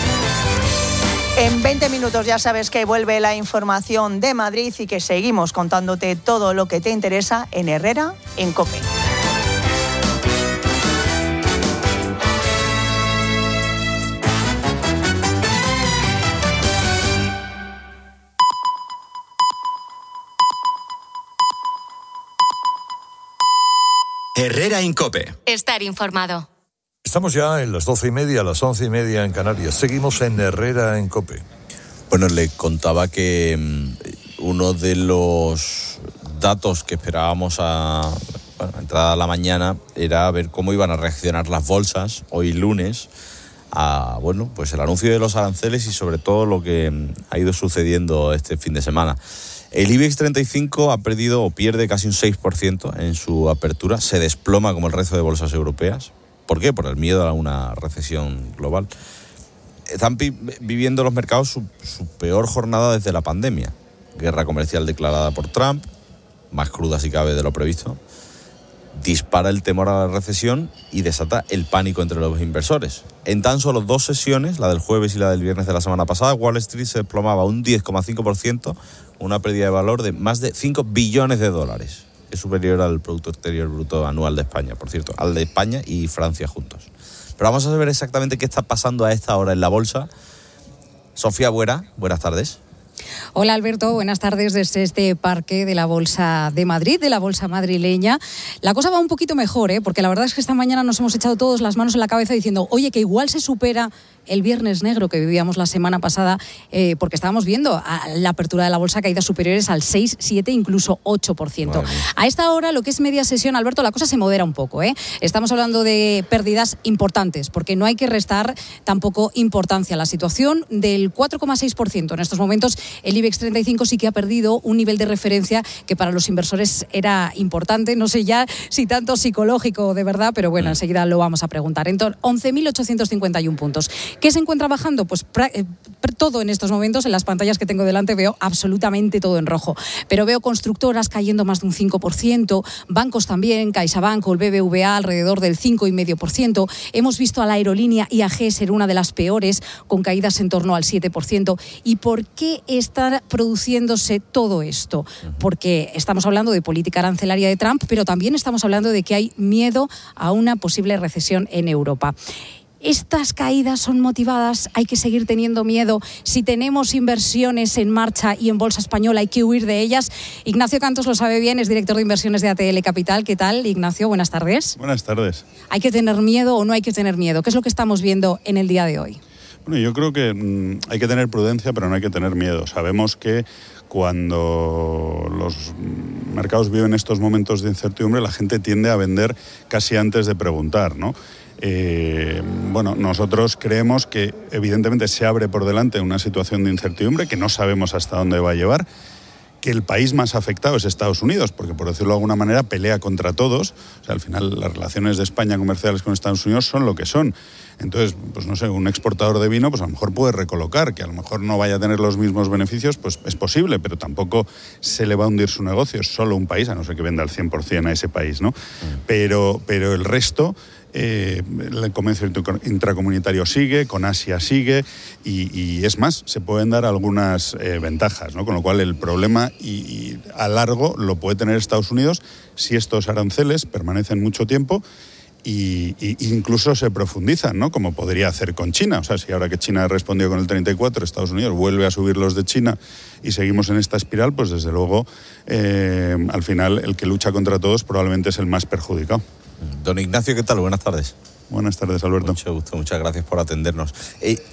Speaker 22: En veinte minutos ya sabes que vuelve la información de Madrid y que seguimos contándote todo lo que te interesa en Herrera en COPE.
Speaker 1: Herrera en COPE.
Speaker 2: Estar informado.
Speaker 11: Estamos ya en las doce y media, las once y media en Canarias. Seguimos en Herrera en COPE.
Speaker 13: Bueno, le contaba que um, uno de los datos que esperábamos a bueno, entrada a la mañana era ver cómo iban a reaccionar las bolsas hoy lunes a bueno, pues el anuncio de los aranceles y sobre todo lo que um, ha ido sucediendo este fin de semana. El IBEX treinta y cinco ha perdido o pierde casi un seis por ciento en su apertura, se desploma como el resto de bolsas europeas. ¿Por qué? Por el miedo a una recesión global. Están pi- viviendo los mercados su, su peor jornada desde la pandemia. Guerra comercial declarada por Trump, más cruda si cabe de lo previsto, dispara el temor a la recesión y desata el pánico entre los inversores. En tan solo dos sesiones, la del jueves y la del viernes de la semana pasada, Wall Street se desplomaba un diez coma cinco por ciento, una pérdida de valor de más de cinco billones de dólares. Es superior al Producto Exterior Bruto anual de España, por cierto, al de España y Francia juntos. Pero vamos a saber exactamente qué está pasando a esta hora en la bolsa. Sofía Buera, buenas tardes.
Speaker 16: Hola Alberto, buenas tardes desde este parque de la Bolsa de Madrid, de la Bolsa madrileña. La cosa va un poquito mejor, ¿eh? Porque la verdad es que esta mañana nos hemos echado todos las manos en la cabeza diciendo, oye, que igual se supera el viernes negro que vivíamos la semana pasada, eh, porque estábamos viendo a la apertura de la bolsa caídas superiores al seis, siete, incluso ocho por ciento. A esta hora, lo que es media sesión, Alberto, la cosa se modera un poco, ¿eh? Estamos hablando de pérdidas importantes, porque no hay que restar tampoco importancia a la situación del cuatro coma seis por ciento. En estos momentos, el IBEX treinta y cinco sí que ha perdido un nivel de referencia que para los inversores era importante, no sé ya si tanto psicológico de verdad, pero bueno, enseguida lo vamos a preguntar. Entonces, once mil ochocientos cincuenta y uno puntos. ¿Qué se encuentra bajando? Pues eh, todo en estos momentos, en las pantallas que tengo delante veo absolutamente todo en rojo, pero veo constructoras cayendo más de un cinco por ciento, bancos también, CaixaBank o el B B V A alrededor del cinco coma cinco por ciento. Hemos visto a la aerolínea I A G ser una de las peores, con caídas en torno al siete por ciento. ¿Y por qué está produciéndose todo esto? Porque estamos hablando de política arancelaria de Trump, pero también estamos hablando de que hay miedo a una posible recesión en Europa. ¿Estas caídas son motivadas? ¿Hay que seguir teniendo miedo? Si tenemos inversiones en marcha y en bolsa española, ¿hay que huir de ellas? Ignacio Cantos lo sabe bien, es director de inversiones de A T L Capital. ¿Qué tal, Ignacio? Buenas tardes.
Speaker 17: Buenas tardes.
Speaker 16: ¿Hay que tener miedo o no hay que tener miedo? ¿Qué es lo que estamos viendo en el día de hoy?
Speaker 17: Bueno, yo creo que mmm, hay que tener prudencia, pero no hay que tener miedo. Sabemos que cuando los mercados viven estos momentos de incertidumbre, la gente tiende a vender casi antes de preguntar, ¿no? Eh, bueno, nosotros creemos que evidentemente se abre por delante una situación de incertidumbre que no sabemos hasta dónde va a llevar, que el país más afectado es Estados Unidos, porque por decirlo de alguna manera pelea contra todos. O sea, al final las relaciones de España comerciales con Estados Unidos son lo que son. Entonces, pues no sé, un exportador de vino pues a lo mejor puede recolocar, que a lo mejor no vaya a tener los mismos beneficios, pues es posible, pero tampoco se le va a hundir su negocio. Es solo un país, a no ser que venda al cien por ciento a ese país, ¿no? Pero, pero el resto... Eh, el comercio intracomunitario sigue, con Asia sigue y, y es más, se pueden dar algunas eh, ventajas, ¿no? Con lo cual el problema y, y a largo lo puede tener Estados Unidos si estos aranceles permanecen mucho tiempo y, y incluso se profundizan, ¿no? Como podría hacer con China. O sea, si ahora que China ha respondido con el treinta y cuatro, Estados Unidos vuelve a subir los de China y seguimos en esta espiral, pues desde luego eh, al final el que lucha contra todos probablemente es el más perjudicado.
Speaker 13: Don Ignacio, ¿qué tal? Buenas tardes.
Speaker 17: Buenas tardes, Alberto.
Speaker 13: Mucho gusto, muchas gracias por atendernos. Eh,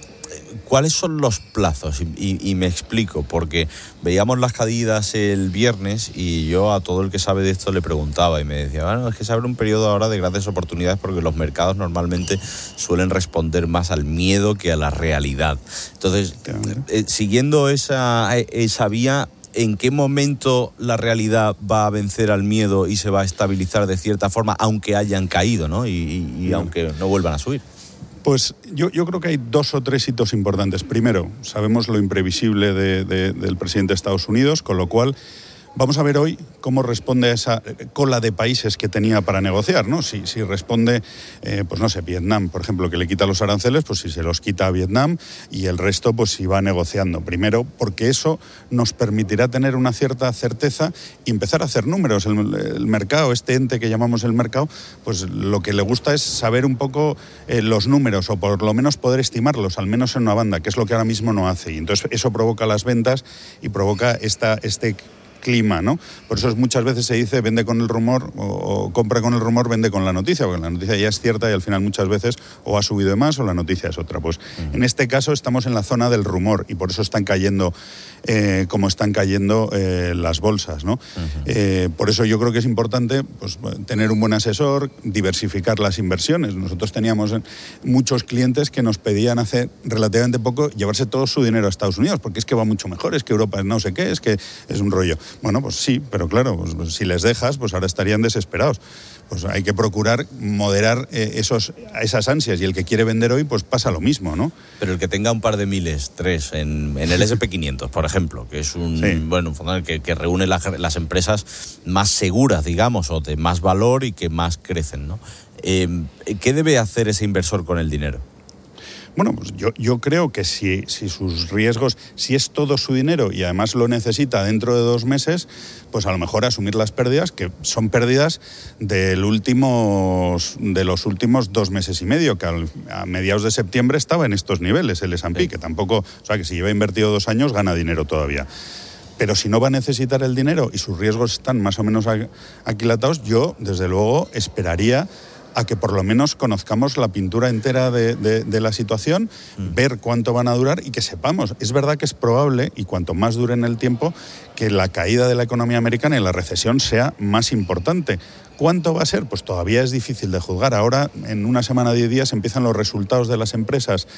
Speaker 13: ¿cuáles son los plazos? Y, y, y me explico, porque veíamos las caídas el viernes y yo a todo el que sabe de esto le preguntaba y me decía, bueno, es que se abre un periodo ahora de grandes oportunidades porque los mercados normalmente suelen responder más al miedo que a la realidad. Entonces, eh, siguiendo esa, esa vía, ¿en qué momento la realidad va a vencer al miedo y se va a estabilizar de cierta forma, aunque hayan caído, ¿no? Y, y, y aunque no vuelvan a subir.
Speaker 17: Pues yo, yo creo que hay dos o tres hitos importantes. Primero, sabemos lo imprevisible de, de, del presidente de Estados Unidos, con lo cual vamos a ver hoy cómo responde a esa cola de países que tenía para negociar, ¿no? Si, si responde, eh, pues no sé, Vietnam, por ejemplo, que le quita los aranceles, pues si se los quita a Vietnam y el resto, pues si va negociando. Primero, porque eso nos permitirá tener una cierta certeza y empezar a hacer números. El, el mercado, este ente que llamamos el mercado, pues lo que le gusta es saber un poco eh, los números o por lo menos poder estimarlos, al menos en una banda, que es lo que ahora mismo no hace. Y entonces eso provoca las ventas y provoca esta, este clima, ¿no? Por eso muchas veces se dice vende con el rumor o, o compra con el rumor, vende con la noticia, porque la noticia ya es cierta y al final muchas veces o ha subido de más o la noticia es otra. Pues uh-huh. En este caso estamos en la zona del rumor y por eso están cayendo eh, como están cayendo eh, las bolsas, ¿no? Uh-huh. Eh, por eso yo creo que es importante pues, tener un buen asesor, diversificar las inversiones. Nosotros teníamos muchos clientes que nos pedían hace relativamente poco llevarse todo su dinero a Estados Unidos, porque es que va mucho mejor, es que Europa no sé qué, es que es un rollo. Bueno, pues sí, pero claro, pues, pues, si les dejas, pues ahora estarían desesperados. Pues hay que procurar moderar eh, esos, esas ansias y el que quiere vender hoy, pues pasa lo mismo, ¿no?
Speaker 13: Pero el que tenga un par de miles, tres, en, en el ese and pe quinientos, por ejemplo, que es un, sí. bueno, un fondo que, que reúne la, las empresas más seguras, digamos, o de más valor y que más crecen, ¿no? Eh, ¿Qué debe hacer ese inversor con el dinero?
Speaker 17: Bueno, pues yo, yo creo que si, si sus riesgos, si es todo su dinero y además lo necesita dentro de dos meses, pues a lo mejor asumir las pérdidas, que son pérdidas del últimos, de los últimos dos meses y medio, que al, a mediados de septiembre estaba en estos niveles el ese and pe, sí. que tampoco, o sea, que si lleva invertido dos años gana dinero todavía. Pero si no va a necesitar el dinero y sus riesgos están más o menos aquilatados, yo, desde luego, esperaría a que por lo menos conozcamos la pintura entera de, de, de la situación, mm. ver cuánto van a durar y que sepamos. Es verdad que es probable, y cuanto más dure en el tiempo, que la caída de la economía americana y la recesión sea más importante. ¿Cuánto va a ser? Pues todavía es difícil de juzgar. Ahora, en una semana, diez días, empiezan los resultados de las empresas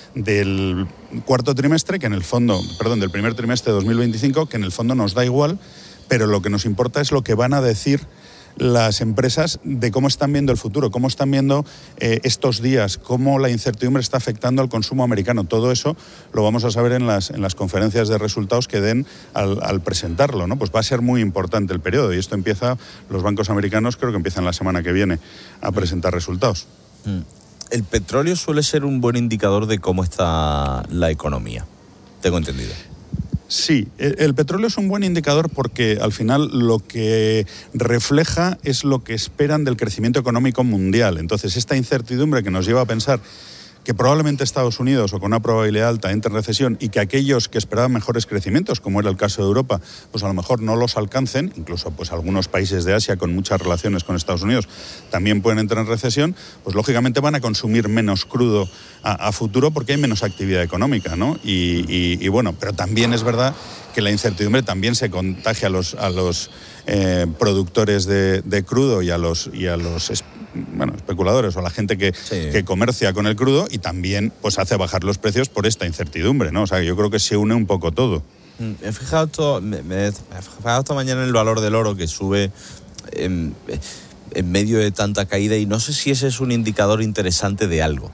Speaker 17: del cuarto trimestre, que en el fondo, perdón, del primer trimestre de dos mil veinticinco, que en el fondo nos da igual, pero lo que nos importa es lo que van a decir las empresas de cómo están viendo el futuro, cómo están viendo eh, estos días, cómo la incertidumbre está afectando al consumo americano. Todo eso lo vamos a saber en las, en las conferencias de resultados que den al, al presentarlo, ¿no? Pues va a ser muy importante el periodo y esto empieza, los bancos americanos creo que empiezan la semana que viene a presentar resultados.
Speaker 13: El petróleo suele ser un buen indicador de cómo está la economía, tengo entendido.
Speaker 17: Sí, el, el petróleo es un buen indicador porque al final lo que refleja es lo que esperan del crecimiento económico mundial. Entonces, esta incertidumbre que nos lleva a pensar que probablemente Estados Unidos, o con una probabilidad alta, entre en recesión y que aquellos que esperaban mejores crecimientos, como era el caso de Europa, pues a lo mejor no los alcancen, incluso pues algunos países de Asia con muchas relaciones con Estados Unidos también pueden entrar en recesión, pues lógicamente van a consumir menos crudo a, a futuro porque hay menos actividad económica, ¿no? Y, y, y bueno, pero también es verdad que la incertidumbre también se contagia a los, a los eh, productores de, de crudo y a los, y a los bueno, especuladores o a la gente que, sí. que comercia con el crudo y también pues hace bajar los precios por esta incertidumbre, ¿no? O sea, yo creo que se une un poco todo.
Speaker 13: Me he fijado, todo, me, me he fijado esta mañana en el valor del oro que sube en, en medio de tanta caída y no sé si ese es un indicador interesante de algo.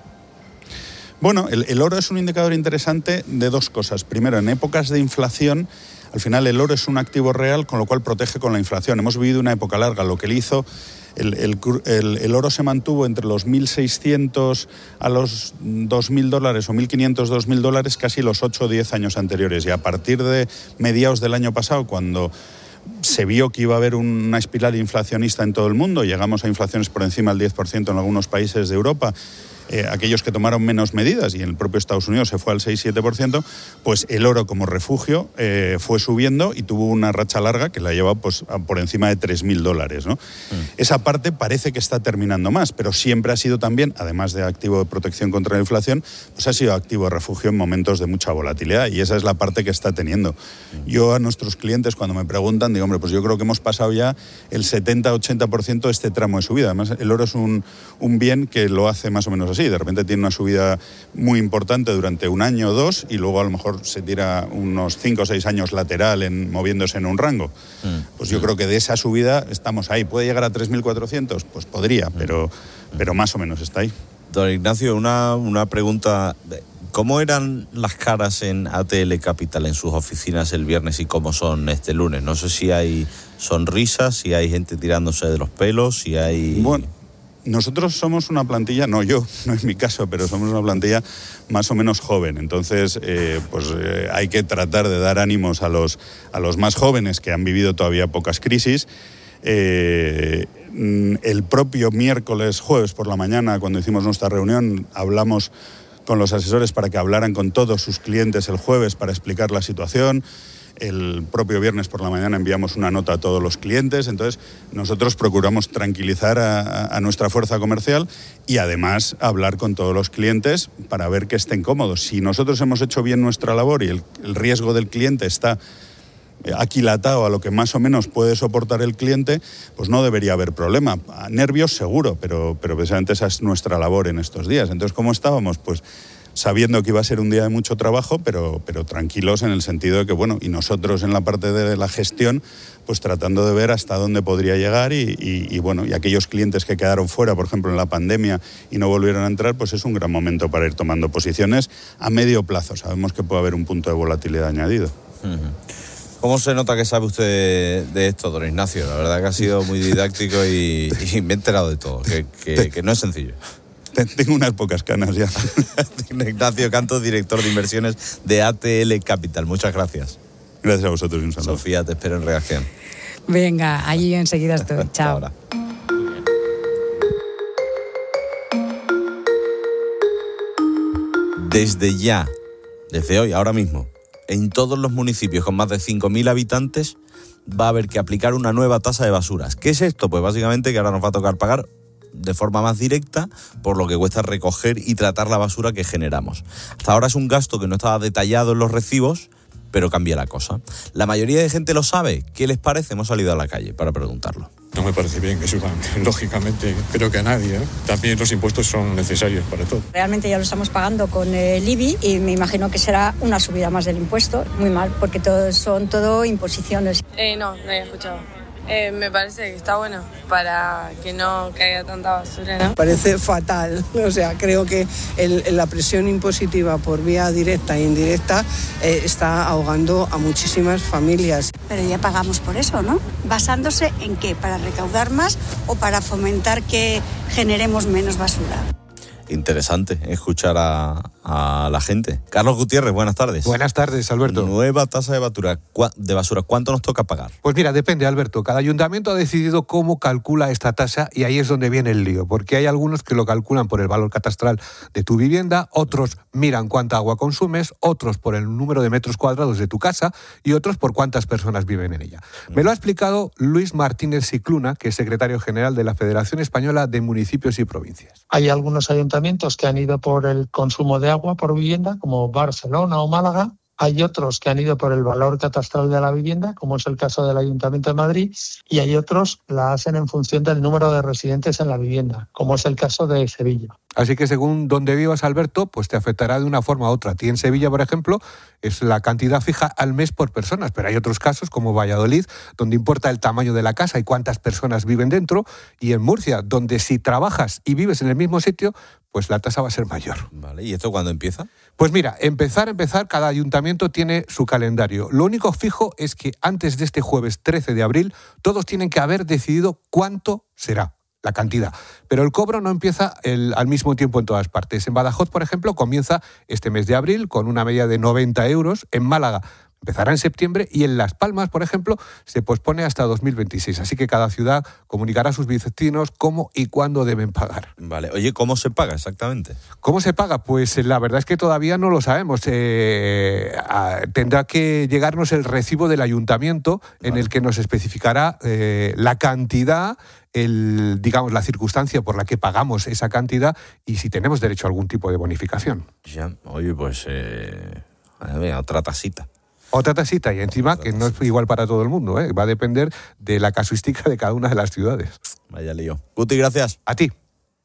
Speaker 17: Bueno, el, el oro es un indicador interesante de dos cosas. Primero, en épocas de inflación, al final el oro es un activo real, con lo cual protege con la inflación. Hemos vivido una época larga, lo que le hizo, el, el, el, el oro se mantuvo entre los mil seiscientos a los dos mil dólares o mil quinientos, dos mil dólares casi los ocho o diez años anteriores. Y a partir de mediados del año pasado, cuando se vio que iba a haber una espiral inflacionista en todo el mundo, llegamos a inflaciones por encima del diez por ciento en algunos países de Europa. Eh, aquellos que tomaron menos medidas, y en el propio Estados Unidos se fue al seis siete por ciento, pues el oro como refugio eh, fue subiendo y tuvo una racha larga que la lleva pues, a por encima de tres mil dólares, ¿no? Mm. Esa parte parece que está terminando más, pero siempre ha sido también, además de activo de protección contra la inflación, pues ha sido activo de refugio en momentos de mucha volatilidad, y esa es la parte que está teniendo. Mm. Yo a nuestros clientes cuando me preguntan, digo, hombre, pues yo creo que hemos pasado ya el setenta a ochenta por ciento de este tramo de subida. Además, el oro es un, un bien que lo hace más o menos así. De repente tiene una subida muy importante durante un año o dos y luego a lo mejor se tira unos cinco o seis años lateral en, moviéndose en un rango. Mm. Pues yo mm. creo que de esa subida estamos ahí. ¿Puede llegar a tres mil cuatrocientos? Pues podría, mm. pero, pero más o menos está ahí.
Speaker 13: Don Ignacio, una, una pregunta. ¿Cómo eran las caras en A T L Capital en sus oficinas el viernes y cómo son este lunes? No sé si hay sonrisas, si hay gente tirándose de los pelos, si hay...
Speaker 17: Bueno. Nosotros somos una plantilla, no yo, no es mi caso, pero somos una plantilla más o menos joven. Entonces, eh, pues eh, hay que tratar de dar ánimos a los, a los más jóvenes que han vivido todavía pocas crisis. Eh, el propio miércoles, jueves por la mañana, cuando hicimos nuestra reunión, hablamos con los asesores para que hablaran con todos sus clientes el jueves para explicar la situación. El propio viernes por la mañana enviamos una nota a todos los clientes. Entonces, nosotros procuramos tranquilizar a, a nuestra fuerza comercial y además hablar con todos los clientes para ver que estén cómodos. Si nosotros hemos hecho bien nuestra labor y el, el riesgo del cliente está aquilatado a lo que más o menos puede soportar el cliente, pues no debería haber problema. Nervios seguro, pero, pero precisamente esa es nuestra labor en estos días. Entonces, ¿cómo estábamos? Pues sabiendo que iba a ser un día de mucho trabajo, pero, pero tranquilos en el sentido de que, bueno, y nosotros en la parte de la gestión, pues tratando de ver hasta dónde podría llegar y, y, y bueno, y aquellos clientes que quedaron fuera, por ejemplo, en la pandemia y no volvieron a entrar, pues es un gran momento para ir tomando posiciones a medio plazo. Sabemos que puede haber un punto de volatilidad añadido.
Speaker 13: Uh-huh. ¿Cómo se nota que sabe usted de esto, don Ignacio? La verdad que ha sido muy didáctico y, y me he enterado de todo, que, que, que no es sencillo.
Speaker 17: Tengo unas pocas canas ya.
Speaker 13: Ignacio Cantos, director de inversiones de A T L Capital. Muchas gracias.
Speaker 17: Gracias a vosotros y un saludo.
Speaker 13: Sofía, te espero en reacción.
Speaker 16: Venga, allí enseguida estoy. Chao. Ahora.
Speaker 13: Desde ya, desde hoy, ahora mismo, en todos los municipios con más de cinco mil habitantes va a haber que aplicar una nueva tasa de basuras. ¿Qué es esto? Pues básicamente que ahora nos va a tocar pagar de forma más directa por lo que cuesta recoger y tratar la basura que generamos. Hasta ahora es un gasto que no estaba detallado en los recibos, pero cambia la cosa. La mayoría de gente lo sabe. ¿Qué les parece? Hemos salido a la calle para preguntarlo.
Speaker 18: No me parece bien que suban, lógicamente, creo que a nadie, ¿eh? También los impuestos son necesarios para todo.
Speaker 19: Realmente ya lo estamos pagando con el I B I y me imagino que será una subida más del impuesto. Muy mal, porque todo, son todo imposiciones.
Speaker 20: Eh, no, no había escuchado. Eh, me parece que está bueno para que no caiga tanta basura, ¿no? Parece fatal, o sea, creo que el, la presión impositiva por vía directa e indirecta eh, está ahogando a muchísimas familias.
Speaker 21: Pero ya pagamos por eso, ¿no? ¿Basándose en qué? ¿Para recaudar más o para fomentar que generemos menos basura?
Speaker 13: Interesante escuchar a, a la gente. Carlos Gutiérrez, buenas tardes.
Speaker 23: Buenas tardes, Alberto.
Speaker 13: Nueva tasa de basura. de basura. ¿Cuánto nos toca pagar?
Speaker 23: Pues mira, depende, Alberto. Cada ayuntamiento ha decidido cómo calcula esta tasa y ahí es donde viene el lío, porque hay algunos que lo calculan por el valor catastral de tu vivienda, otros miran cuánta agua consumes, otros por el número de metros cuadrados de tu casa y otros por cuántas personas viven en ella. Me lo ha explicado Luis Martínez Cicluna, que es secretario general de la Federación Española de Municipios y Provincias.
Speaker 24: Hay algunos ayuntamientos que han ido por el consumo de agua por vivienda, como Barcelona o Málaga. Hay otros que han ido por el valor catastral de la vivienda, como es el caso del Ayuntamiento de Madrid, y hay otros que la hacen en función del número de residentes en la vivienda, como es el caso de Sevilla.
Speaker 23: Así que según donde vivas, Alberto, pues te afectará de una forma u otra. A ti en Sevilla, por ejemplo, es la cantidad fija al mes por personas, pero hay otros casos como Valladolid, donde importa el tamaño de la casa y cuántas personas viven dentro, y en Murcia, donde si trabajas y vives en el mismo sitio, pues la tasa va a ser mayor.
Speaker 13: Vale, ¿y esto cuándo empieza?
Speaker 23: Pues mira, empezar, empezar, cada ayuntamiento tiene su calendario. Lo único fijo es que antes de este jueves trece de abril, todos tienen que haber decidido cuánto será la cantidad. Pero el cobro no empieza el, al mismo tiempo en todas partes. En Badajoz, por ejemplo, comienza este mes de abril con una media de noventa euros. En Málaga, Empezará en septiembre y en Las Palmas, por ejemplo, se pospone hasta dos mil veintiséis. Así que cada ciudad comunicará a sus vecinos cómo y cuándo deben pagar.
Speaker 13: Vale. Oye, ¿cómo se paga exactamente?
Speaker 23: ¿Cómo se paga? Pues la verdad es que todavía no lo sabemos. Eh, a, tendrá que llegarnos el recibo del ayuntamiento en vale. el que nos especificará eh, la cantidad, el, digamos, la circunstancia por la que pagamos esa cantidad y si tenemos derecho a algún tipo de bonificación.
Speaker 13: Ya, oye, pues eh, venga, otra tasita.
Speaker 23: Otra tasita y encima que no es igual para todo el mundo, ¿eh? Va a depender de la casuística de cada una de las ciudades.
Speaker 13: Vaya lío. Guti, gracias.
Speaker 23: A ti.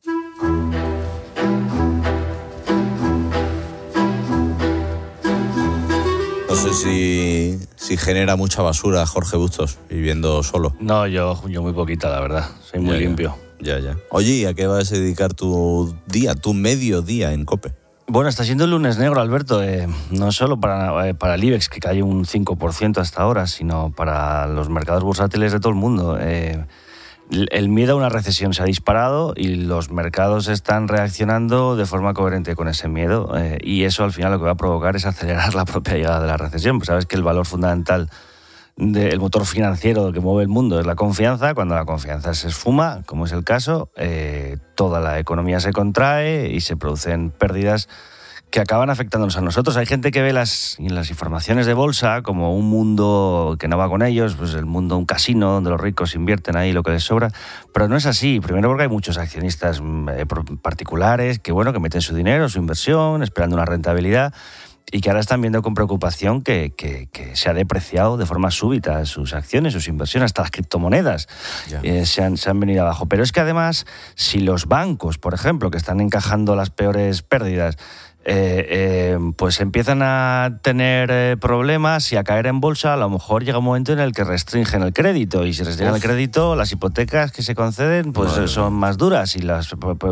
Speaker 13: No sé si, si genera mucha basura Jorge Bustos viviendo solo.
Speaker 3: No, yo, yo muy poquita, la verdad. Soy muy
Speaker 13: ya,
Speaker 3: limpio.
Speaker 13: Ya, ya. Oye, ¿y a qué vas a dedicar tu día, tu mediodía en COPE?
Speaker 3: Bueno, está siendo el lunes negro, Alberto, eh, no solo para, eh, para el IBEX, que cayó un cinco por ciento hasta ahora, sino para los mercados bursátiles de todo el mundo. Eh, el miedo a una recesión se ha disparado y los mercados están reaccionando de forma coherente con ese miedo eh, y eso al final lo que va a provocar es acelerar la propia llegada de la recesión. Pues sabes que el valor fundamental del motor financiero que mueve el mundo es la confianza. Cuando la confianza se esfuma, como es el caso, eh, toda la economía se contrae y se producen pérdidas que acaban afectándonos a nosotros. Hay gente que ve las, las informaciones de bolsa como un mundo que no va con ellos, pues el mundo, un casino donde los ricos invierten ahí lo que les sobra, pero no es así. Primero porque hay muchos accionistas eh, particulares que, bueno, que meten su dinero, su inversión, esperando una rentabilidad, y que ahora están viendo con preocupación que, que, que se ha depreciado de forma súbita sus acciones, sus inversiones, hasta las criptomonedas eh, se, han, se han venido abajo. Pero es que además, si los bancos, por ejemplo, que están encajando las peores pérdidas, Eh, eh, pues empiezan a tener eh, problemas y a caer en bolsa, a lo mejor llega un momento en el que restringen el crédito, y si restringen Uf. el crédito, las hipotecas que se conceden pues Madre son mía. más duras, y las,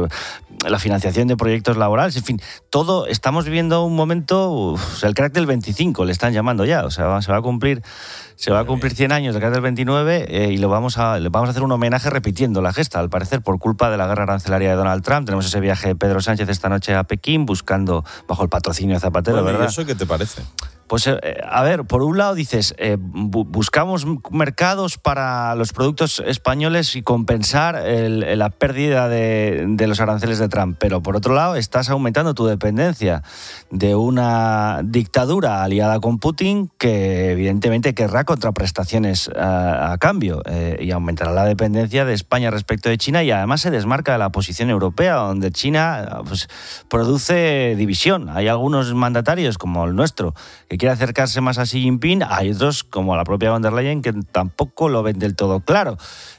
Speaker 3: la financiación de proyectos laborales, en fin, todo, estamos viviendo un momento, uf, el crack del veinticinco le están llamando ya, o sea, se va a cumplir Se va a cumplir cien años del crack del veintinueve eh, y lo vamos a, le vamos a hacer un homenaje repitiendo la gesta, al parecer, por culpa de la guerra arancelaria de Donald Trump. Tenemos ese viaje de Pedro Sánchez esta noche a Pekín, buscando, bajo el patrocinio de Zapatero, bueno, ¿verdad?
Speaker 13: ¿Y eso qué te parece?
Speaker 3: Pues, eh, a ver, por un lado dices, eh, bu- buscamos mercados para los productos españoles y compensar el, la pérdida de, de los aranceles de Trump, pero por otro lado estás aumentando tu dependencia de una dictadura aliada con Putin que evidentemente querrá contraprestaciones a, a cambio eh, y aumentará la dependencia de España respecto de China, y además se desmarca de la posición europea, donde China pues, produce división. Hay algunos mandatarios como el nuestro que quiere acercarse más a Xi Jinping, hay otros como la propia von der Leyen que tampoco lo ven del todo claro.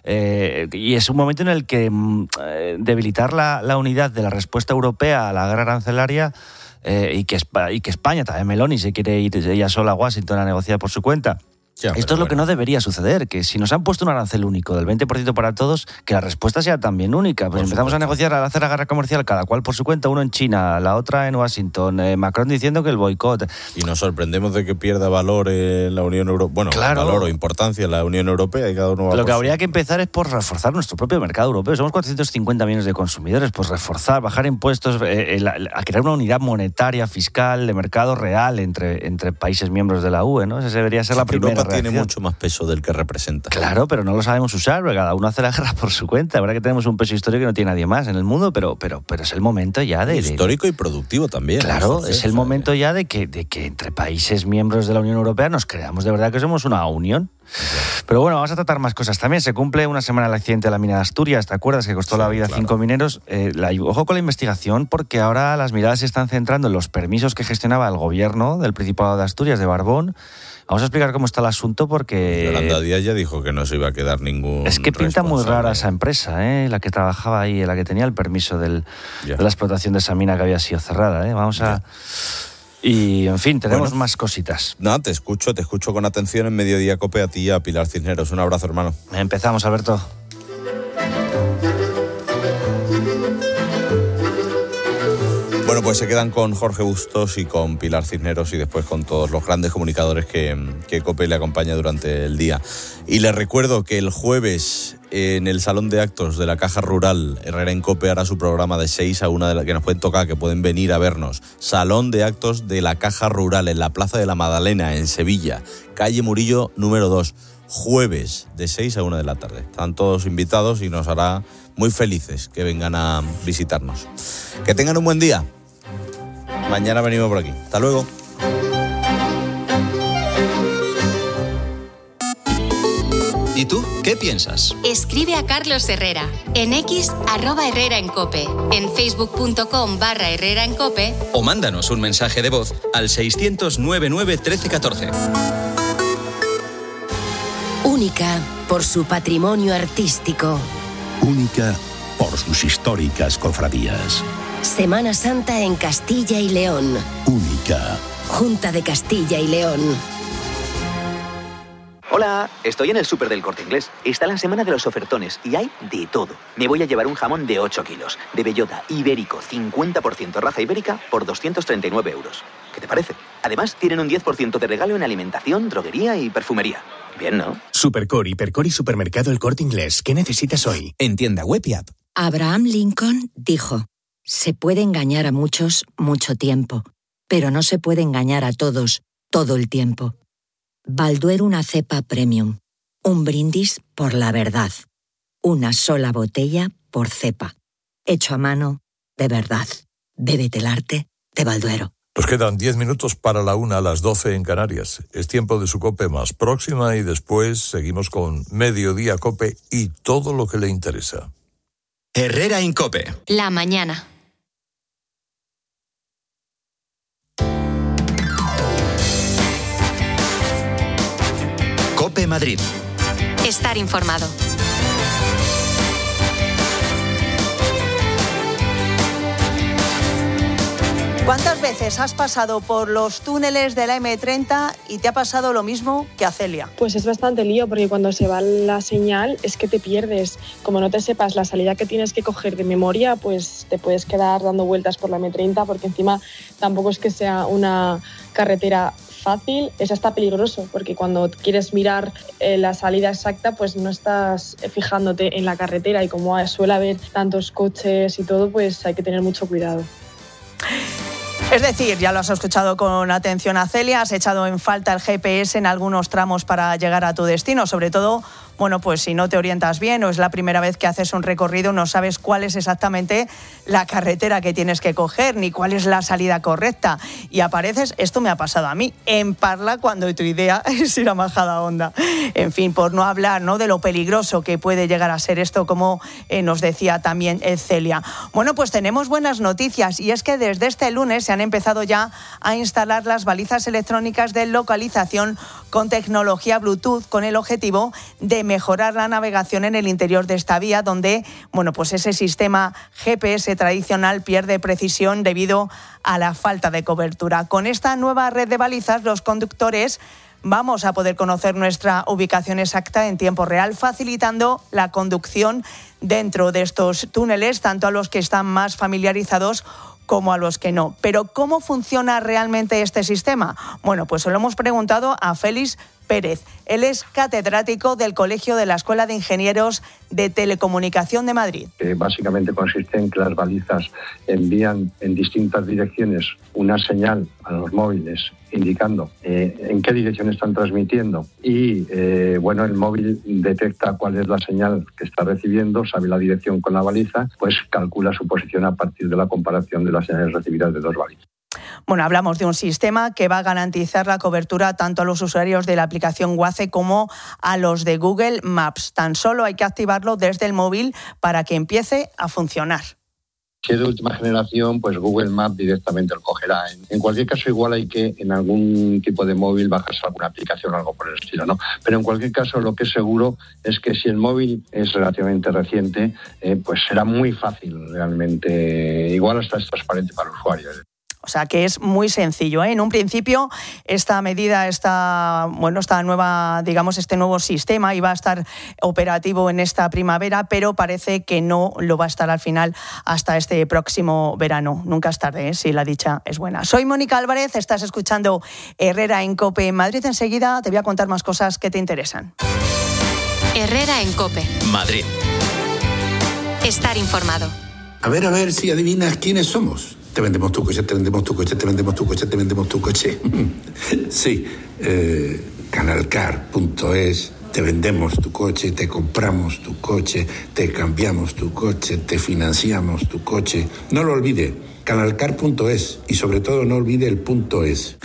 Speaker 3: Eh, y es un momento en el que eh, debilitar la, la unidad de la respuesta europea a la guerra arancelaria eh, y, que, y que España, también Meloni, se quiere ir ella sola a Washington a negociar por su cuenta. Ya, Esto es lo bueno. que no debería suceder, que si nos han puesto un arancel único del veinte por ciento para todos, que la respuesta sea también única. Pues empezamos supuesto. a negociar, a hacer la guerra comercial, cada cual por su cuenta, uno en China, la otra en Washington, eh, Macron diciendo que el boicot.
Speaker 13: Y nos sorprendemos de que pierda valor en la Unión Europea, bueno,
Speaker 3: claro.
Speaker 13: valor o importancia en la Unión Europea, y cada uno va
Speaker 3: Lo que
Speaker 13: por
Speaker 3: habría
Speaker 13: su...
Speaker 3: que empezar es por reforzar nuestro propio mercado europeo. Somos cuatrocientos cincuenta millones de consumidores, pues reforzar, bajar impuestos, eh, eh, a crear una unidad monetaria, fiscal, de mercado real entre, entre países miembros de la U E, ¿no? Esa debería ser sí, la primera
Speaker 13: Europa
Speaker 3: reacción.
Speaker 13: Tiene mucho más peso del que representa.
Speaker 3: Claro, pero no lo sabemos usar, porque cada uno hace la guerra por su cuenta. La verdad que tenemos un peso histórico que no tiene nadie más en el mundo, pero, pero, pero es el momento ya de...
Speaker 13: Histórico
Speaker 3: de...
Speaker 13: y productivo también.
Speaker 3: Claro,
Speaker 13: ¿no?
Speaker 3: es el momento ya de que, de que entre países miembros de la Unión Europea nos creamos de verdad que somos una unión. Pero bueno, vamos a tratar más cosas. También se cumple una semana el accidente de la mina de Asturias, ¿te acuerdas? Que costó sí, la vida a claro. cinco mineros. Eh, la, ojo con la investigación, porque ahora las miradas se están centrando en los permisos que gestionaba el gobierno del Principado de Asturias, de Barbón. Vamos a explicar cómo está el asunto, porque...
Speaker 13: Yolanda Díaz ya dijo que no se iba a quedar ningún
Speaker 3: Es que pinta muy rara esa empresa, ¿eh? La que trabajaba ahí, la que tenía el permiso del, de la explotación de esa mina que había sido cerrada, ¿eh? Vamos a... Ya. Y, en fin, tenemos bueno, más cositas.
Speaker 13: No, te escucho, te escucho con atención en Mediodía Cope, a ti y a Pilar Cisneros. Un abrazo, hermano.
Speaker 3: Empezamos, Alberto.
Speaker 13: Bueno, pues se quedan con Jorge Bustos y con Pilar Cisneros, y después con todos los grandes comunicadores que, que COPE le acompaña durante el día. Y les recuerdo que el jueves en el Salón de Actos de la Caja Rural. Herrera en COPE hará su programa de seis a una de la que nos pueden tocar, que pueden venir a vernos. Salón de Actos de la Caja Rural en la Plaza de la Magdalena, en Sevilla, calle Murillo número dos, jueves de seis a una de la tarde. Están todos invitados y nos hará muy felices que vengan a visitarnos. Que tengan un buen día. Mañana venimos por aquí. Hasta luego.
Speaker 1: ¿Y tú qué piensas?
Speaker 2: Escribe a Carlos Herrera en X, arroba Herrera en Cope, en facebook.com barra Herrera en Cope,
Speaker 1: O mándanos un mensaje de voz al seiscientos noventa y nueve trece catorce.
Speaker 5: Única por su patrimonio artístico.
Speaker 6: Única por sus históricas cofradías.
Speaker 5: Semana Santa en Castilla y León.
Speaker 6: Única.
Speaker 5: Junta de Castilla y León.
Speaker 7: Hola, estoy en el súper del Corte Inglés. Está la semana de los ofertones y hay de todo. Me voy a llevar un jamón de ocho kilos, de bellota ibérico, cincuenta por ciento raza ibérica, por doscientos treinta y nueve euros. ¿Qué te parece? Además, tienen un diez por ciento de regalo en alimentación, droguería y perfumería. Bien, ¿no?
Speaker 8: Supercore, Hipercore y Supermercado El Corte Inglés. ¿Qué necesitas hoy? En tienda web y app.
Speaker 14: Abraham Lincoln dijo: se puede engañar a muchos mucho tiempo, pero no se puede engañar a todos todo el tiempo. Balduero una cepa premium. Un brindis por la verdad. Una sola botella por cepa. Hecho a mano, de verdad. Bébete el arte de Balduero.
Speaker 11: Nos quedan diez minutos para la una, a las doce en Canarias. Es tiempo de su COPE más próxima y después seguimos con Mediodía COPE y todo lo que le interesa.
Speaker 1: Herrera en COPE.
Speaker 2: la mañana.
Speaker 1: COPE Madrid.
Speaker 2: Estar informado.
Speaker 22: ¿Cuántas veces has pasado por los túneles de la eme treinta y te ha pasado lo mismo que a Celia?
Speaker 25: Pues es bastante lío, porque cuando se va la señal es que te pierdes. Como no te sepas la salida que tienes que coger de memoria, pues te puedes quedar dando vueltas por la eme treinta, porque encima tampoco es que sea una carretera fácil, es hasta peligroso, porque cuando quieres mirar eh, la salida exacta, pues no estás fijándote en la carretera, y como suele haber tantos coches y todo, pues hay que tener mucho cuidado.
Speaker 22: Es decir, ya lo has escuchado con atención a Celia, has echado en falta el ge pe ese en algunos tramos para llegar a tu destino, sobre todo, bueno, pues si no te orientas bien o es la primera vez que haces un recorrido, no sabes cuál es exactamente la carretera que tienes que coger, ni cuál es la salida correcta. Y apareces, esto me ha pasado a mí, en Parla, cuando tu idea es ir a Majadahonda. En fin, por no hablar, ¿no?, de lo peligroso que puede llegar a ser esto, como eh, nos decía también eh, Celia. Bueno, pues tenemos buenas noticias, y es que desde este lunes se han empezado ya a instalar las balizas electrónicas de localización con tecnología Bluetooth, con el objetivo de mejorar la navegación en el interior de esta vía, donde, bueno, pues ese sistema ge pe ese tradicional pierde precisión debido a la falta de cobertura. Con esta nueva red de balizas, los conductores vamos a poder conocer nuestra ubicación exacta en tiempo real, facilitando la conducción dentro de estos túneles, tanto a los que están más familiarizados como a los que no. Pero ¿cómo funciona realmente este sistema? Bueno, pues se lo hemos preguntado a Félix Pérez. Él es catedrático del Colegio de la Escuela de Ingenieros de Telecomunicación de Madrid.
Speaker 26: Que básicamente consiste en que las balizas envían en distintas direcciones una señal a los móviles indicando eh, en qué dirección están transmitiendo, y eh, bueno, el móvil detecta cuál es la señal que está recibiendo, sabe la dirección con la baliza, pues calcula su posición a partir de la comparación de las señales recibidas de dos balizas.
Speaker 22: Bueno, hablamos de un sistema que va a garantizar la cobertura tanto a los usuarios de la aplicación Waze como a los de Google Maps. Tan solo hay que activarlo desde el móvil para que empiece a funcionar.
Speaker 26: Si es de última generación, pues Google Maps directamente lo cogerá. En cualquier caso, igual hay que en algún tipo de móvil bajarse alguna aplicación o algo por el estilo, ¿no? Pero en cualquier caso, lo que es seguro es que si el móvil es relativamente reciente, eh, pues será muy fácil realmente, igual hasta es transparente para el usuario.
Speaker 22: O sea que es muy sencillo, ¿eh? En un principio esta medida, esta, bueno, esta nueva, digamos, este nuevo sistema iba a estar operativo en esta primavera, pero parece que no lo va a estar al final hasta este próximo verano. Nunca es tarde, ¿eh?, si la dicha es buena. Soy Mónica Álvarez, estás escuchando Herrera en COPE Madrid. Enseguida te voy a contar más cosas que te interesan.
Speaker 2: Herrera en COPE.
Speaker 1: Madrid.
Speaker 2: Estar informado.
Speaker 6: A ver, a ver si adivinas quiénes somos. Te vendemos tu coche, te vendemos tu coche, te vendemos tu coche, te vendemos tu coche. Sí, eh, canalcar punto es. Te vendemos tu coche, te compramos tu coche, te cambiamos tu coche, te financiamos tu coche. No lo olvide, canalcar punto es. Y sobre todo no olvide el punto es.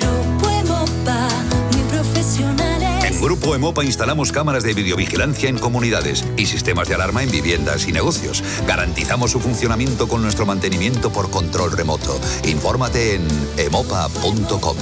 Speaker 4: En Grupo Emopa instalamos cámaras de videovigilancia en comunidades y sistemas de alarma en viviendas y negocios. Garantizamos su funcionamiento con nuestro mantenimiento por control remoto. Infórmate en emopa punto com.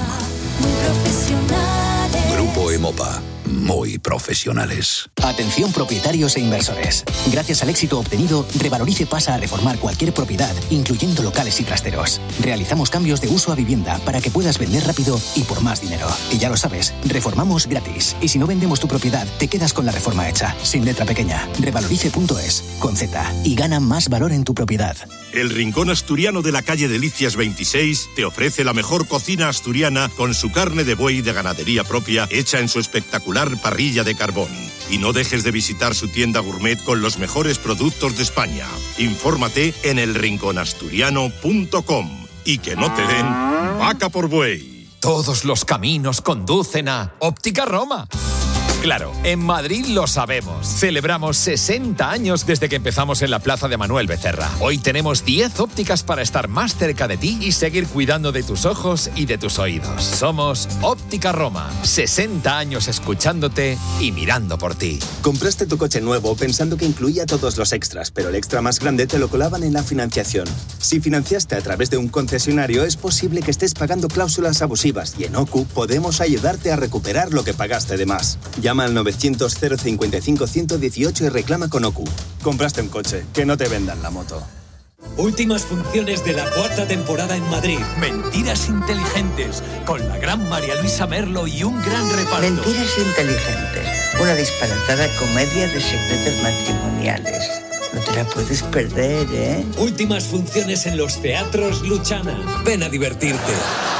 Speaker 4: Grupo Emopa. Muy profesionales.
Speaker 9: Atención propietarios e inversores. Gracias al éxito obtenido, Revalorice pasa a reformar cualquier propiedad, incluyendo locales y trasteros. Realizamos cambios de uso a vivienda para que puedas vender rápido y por más dinero. Y ya lo sabes, reformamos gratis. Y si no vendemos tu propiedad, te quedas con la reforma hecha, sin letra pequeña. Revalorice punto es, con Z, y gana más valor en tu propiedad.
Speaker 10: El Rincón Asturiano de la calle Delicias veintiséis te ofrece la mejor cocina asturiana con su carne de buey de ganadería propia hecha en su espectacular parrilla de carbón. Y no dejes de visitar su tienda gourmet con los mejores productos de España. Infórmate en el rincón asturiano punto com y que no te den vaca por buey.
Speaker 12: Todos los caminos conducen a Óptica Roma. Claro, en Madrid lo sabemos. Celebramos sesenta años desde que empezamos en la plaza de Manuel Becerra. Hoy tenemos diez ópticas para estar más cerca de ti y seguir cuidando de tus ojos y de tus oídos. Somos Óptica Roma. sesenta años escuchándote y mirando por ti.
Speaker 15: Compraste tu coche nuevo pensando que incluía todos los extras, pero el extra más grande te lo colaban en la financiación. Si financiaste a través de un concesionario, es posible que estés pagando cláusulas abusivas y en OCU podemos ayudarte a recuperar lo que pagaste de más. Llama al novecientos cero cincuenta y cinco ciento dieciocho y reclama con OCU. Compraste un coche, que no te vendan la moto.
Speaker 17: Últimas funciones de la cuarta temporada en Madrid. Mentiras inteligentes, con la gran María Luisa Merlo y un gran reparto.
Speaker 27: Mentiras inteligentes, una disparatada comedia de secretos matrimoniales. No te la puedes perder, ¿eh?
Speaker 17: Últimas funciones en los teatros Luchana. Ven a divertirte.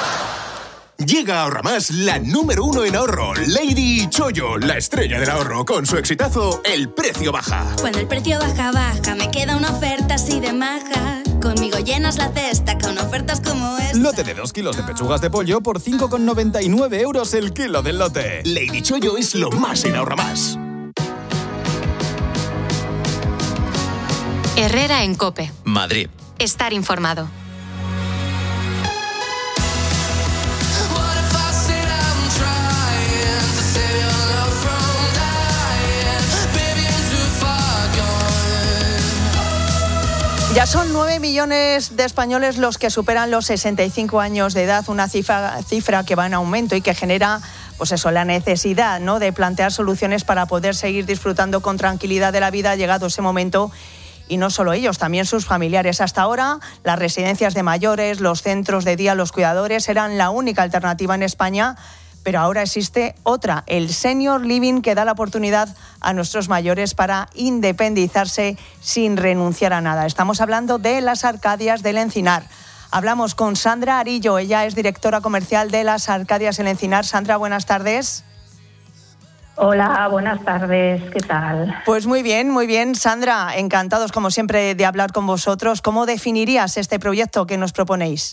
Speaker 28: Llega a Ahorramás la número uno en ahorro, Lady Chollo, la estrella del ahorro, con su exitazo El Precio Baja.
Speaker 29: Cuando el precio baja, baja, me queda una oferta así de maja. Conmigo llenas la cesta con ofertas como esta.
Speaker 30: Lote de dos kilos de pechugas de pollo por cinco con noventa y nueve euros el kilo del lote.
Speaker 28: Lady Chollo es lo más en Ahorramás.
Speaker 2: Herrera en COPE.
Speaker 1: Madrid.
Speaker 2: Estar informado.
Speaker 22: Ya son nueve millones de españoles los que superan los sesenta y cinco años de edad, una cifra, cifra que va en aumento y que genera, pues eso, la necesidad, ¿no?, de plantear soluciones para poder seguir disfrutando con tranquilidad de la vida llegado ese momento. Y no solo ellos, también sus familiares. Hasta ahora, las residencias de mayores, los centros de día, los cuidadores eran la única alternativa en España. Pero ahora existe otra, el Senior Living, que da la oportunidad a nuestros mayores para independizarse sin renunciar a nada. Estamos hablando de las Arcadias del Encinar. Hablamos con Sandra Arillo, ella es directora comercial de las Arcadias del Encinar. Sandra, buenas tardes.
Speaker 31: Hola, buenas tardes, ¿qué tal?
Speaker 22: Pues muy bien, muy bien. Sandra, encantados como siempre de hablar con vosotros. ¿Cómo definirías este proyecto que nos proponéis?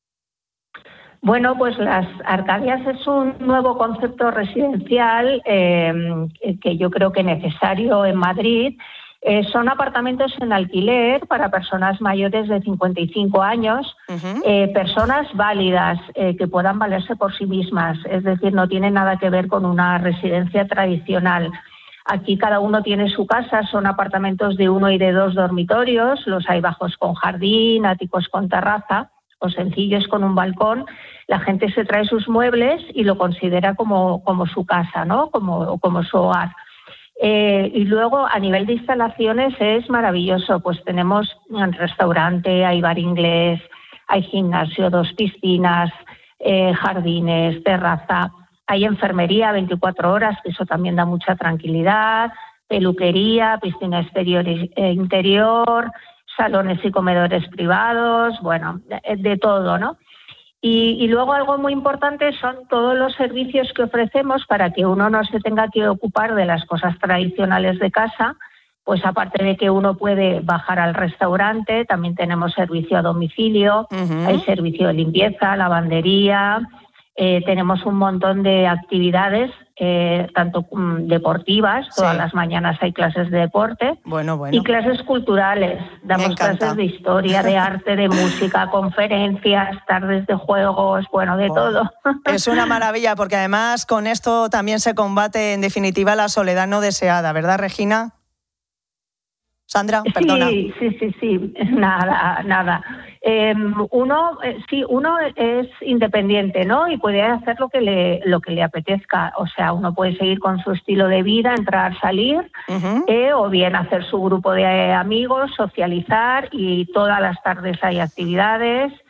Speaker 31: Bueno, pues las Arcadias es un nuevo concepto residencial eh, que yo creo que es necesario en Madrid. Eh, son apartamentos en alquiler para personas mayores de cincuenta y cinco años, uh-huh. eh, personas válidas eh, que puedan valerse por sí mismas, es decir, no tiene nada que ver con una residencia tradicional. Aquí cada uno tiene su casa, son apartamentos de uno y de dos dormitorios, los hay bajos con jardín, áticos con terraza o sencillos con un balcón. La gente se trae sus muebles y lo considera como, como su casa, ¿no?, como, como su hogar. Eh, y luego, a nivel de instalaciones, es maravilloso. Pues tenemos un restaurante, hay bar inglés, hay gimnasio, dos piscinas, eh, jardines, terraza. Hay enfermería veinticuatro horas, que eso también da mucha tranquilidad, peluquería, piscina exterior e interior, salones y comedores privados, bueno, de, de todo, ¿no? Y, y luego algo muy importante son todos los servicios que ofrecemos para que uno no se tenga que ocupar de las cosas tradicionales de casa. Pues aparte de que uno puede bajar al restaurante, también tenemos servicio a domicilio, uh-huh. hay servicio de limpieza, lavandería, eh, tenemos un montón de actividades, eh, tanto um, deportivas, sí. todas las mañanas hay clases de deporte,
Speaker 22: bueno, bueno.
Speaker 31: y clases culturales, damos clases de historia, de arte, de música, conferencias, tardes de juegos, bueno, de bueno, todo.
Speaker 22: Es una maravilla, porque además con esto también se combate en definitiva la soledad no deseada, ¿verdad, Regina? Sandra, perdona.
Speaker 31: Sí, sí, sí, sí, nada, nada. Eh, uno, eh, sí, uno es independiente, ¿no? Y puede hacer lo que le, lo que le apetezca. O sea, uno puede seguir con su estilo de vida, entrar, salir, uh-huh. eh, o bien hacer su grupo de amigos, socializar, y todas las tardes hay actividades.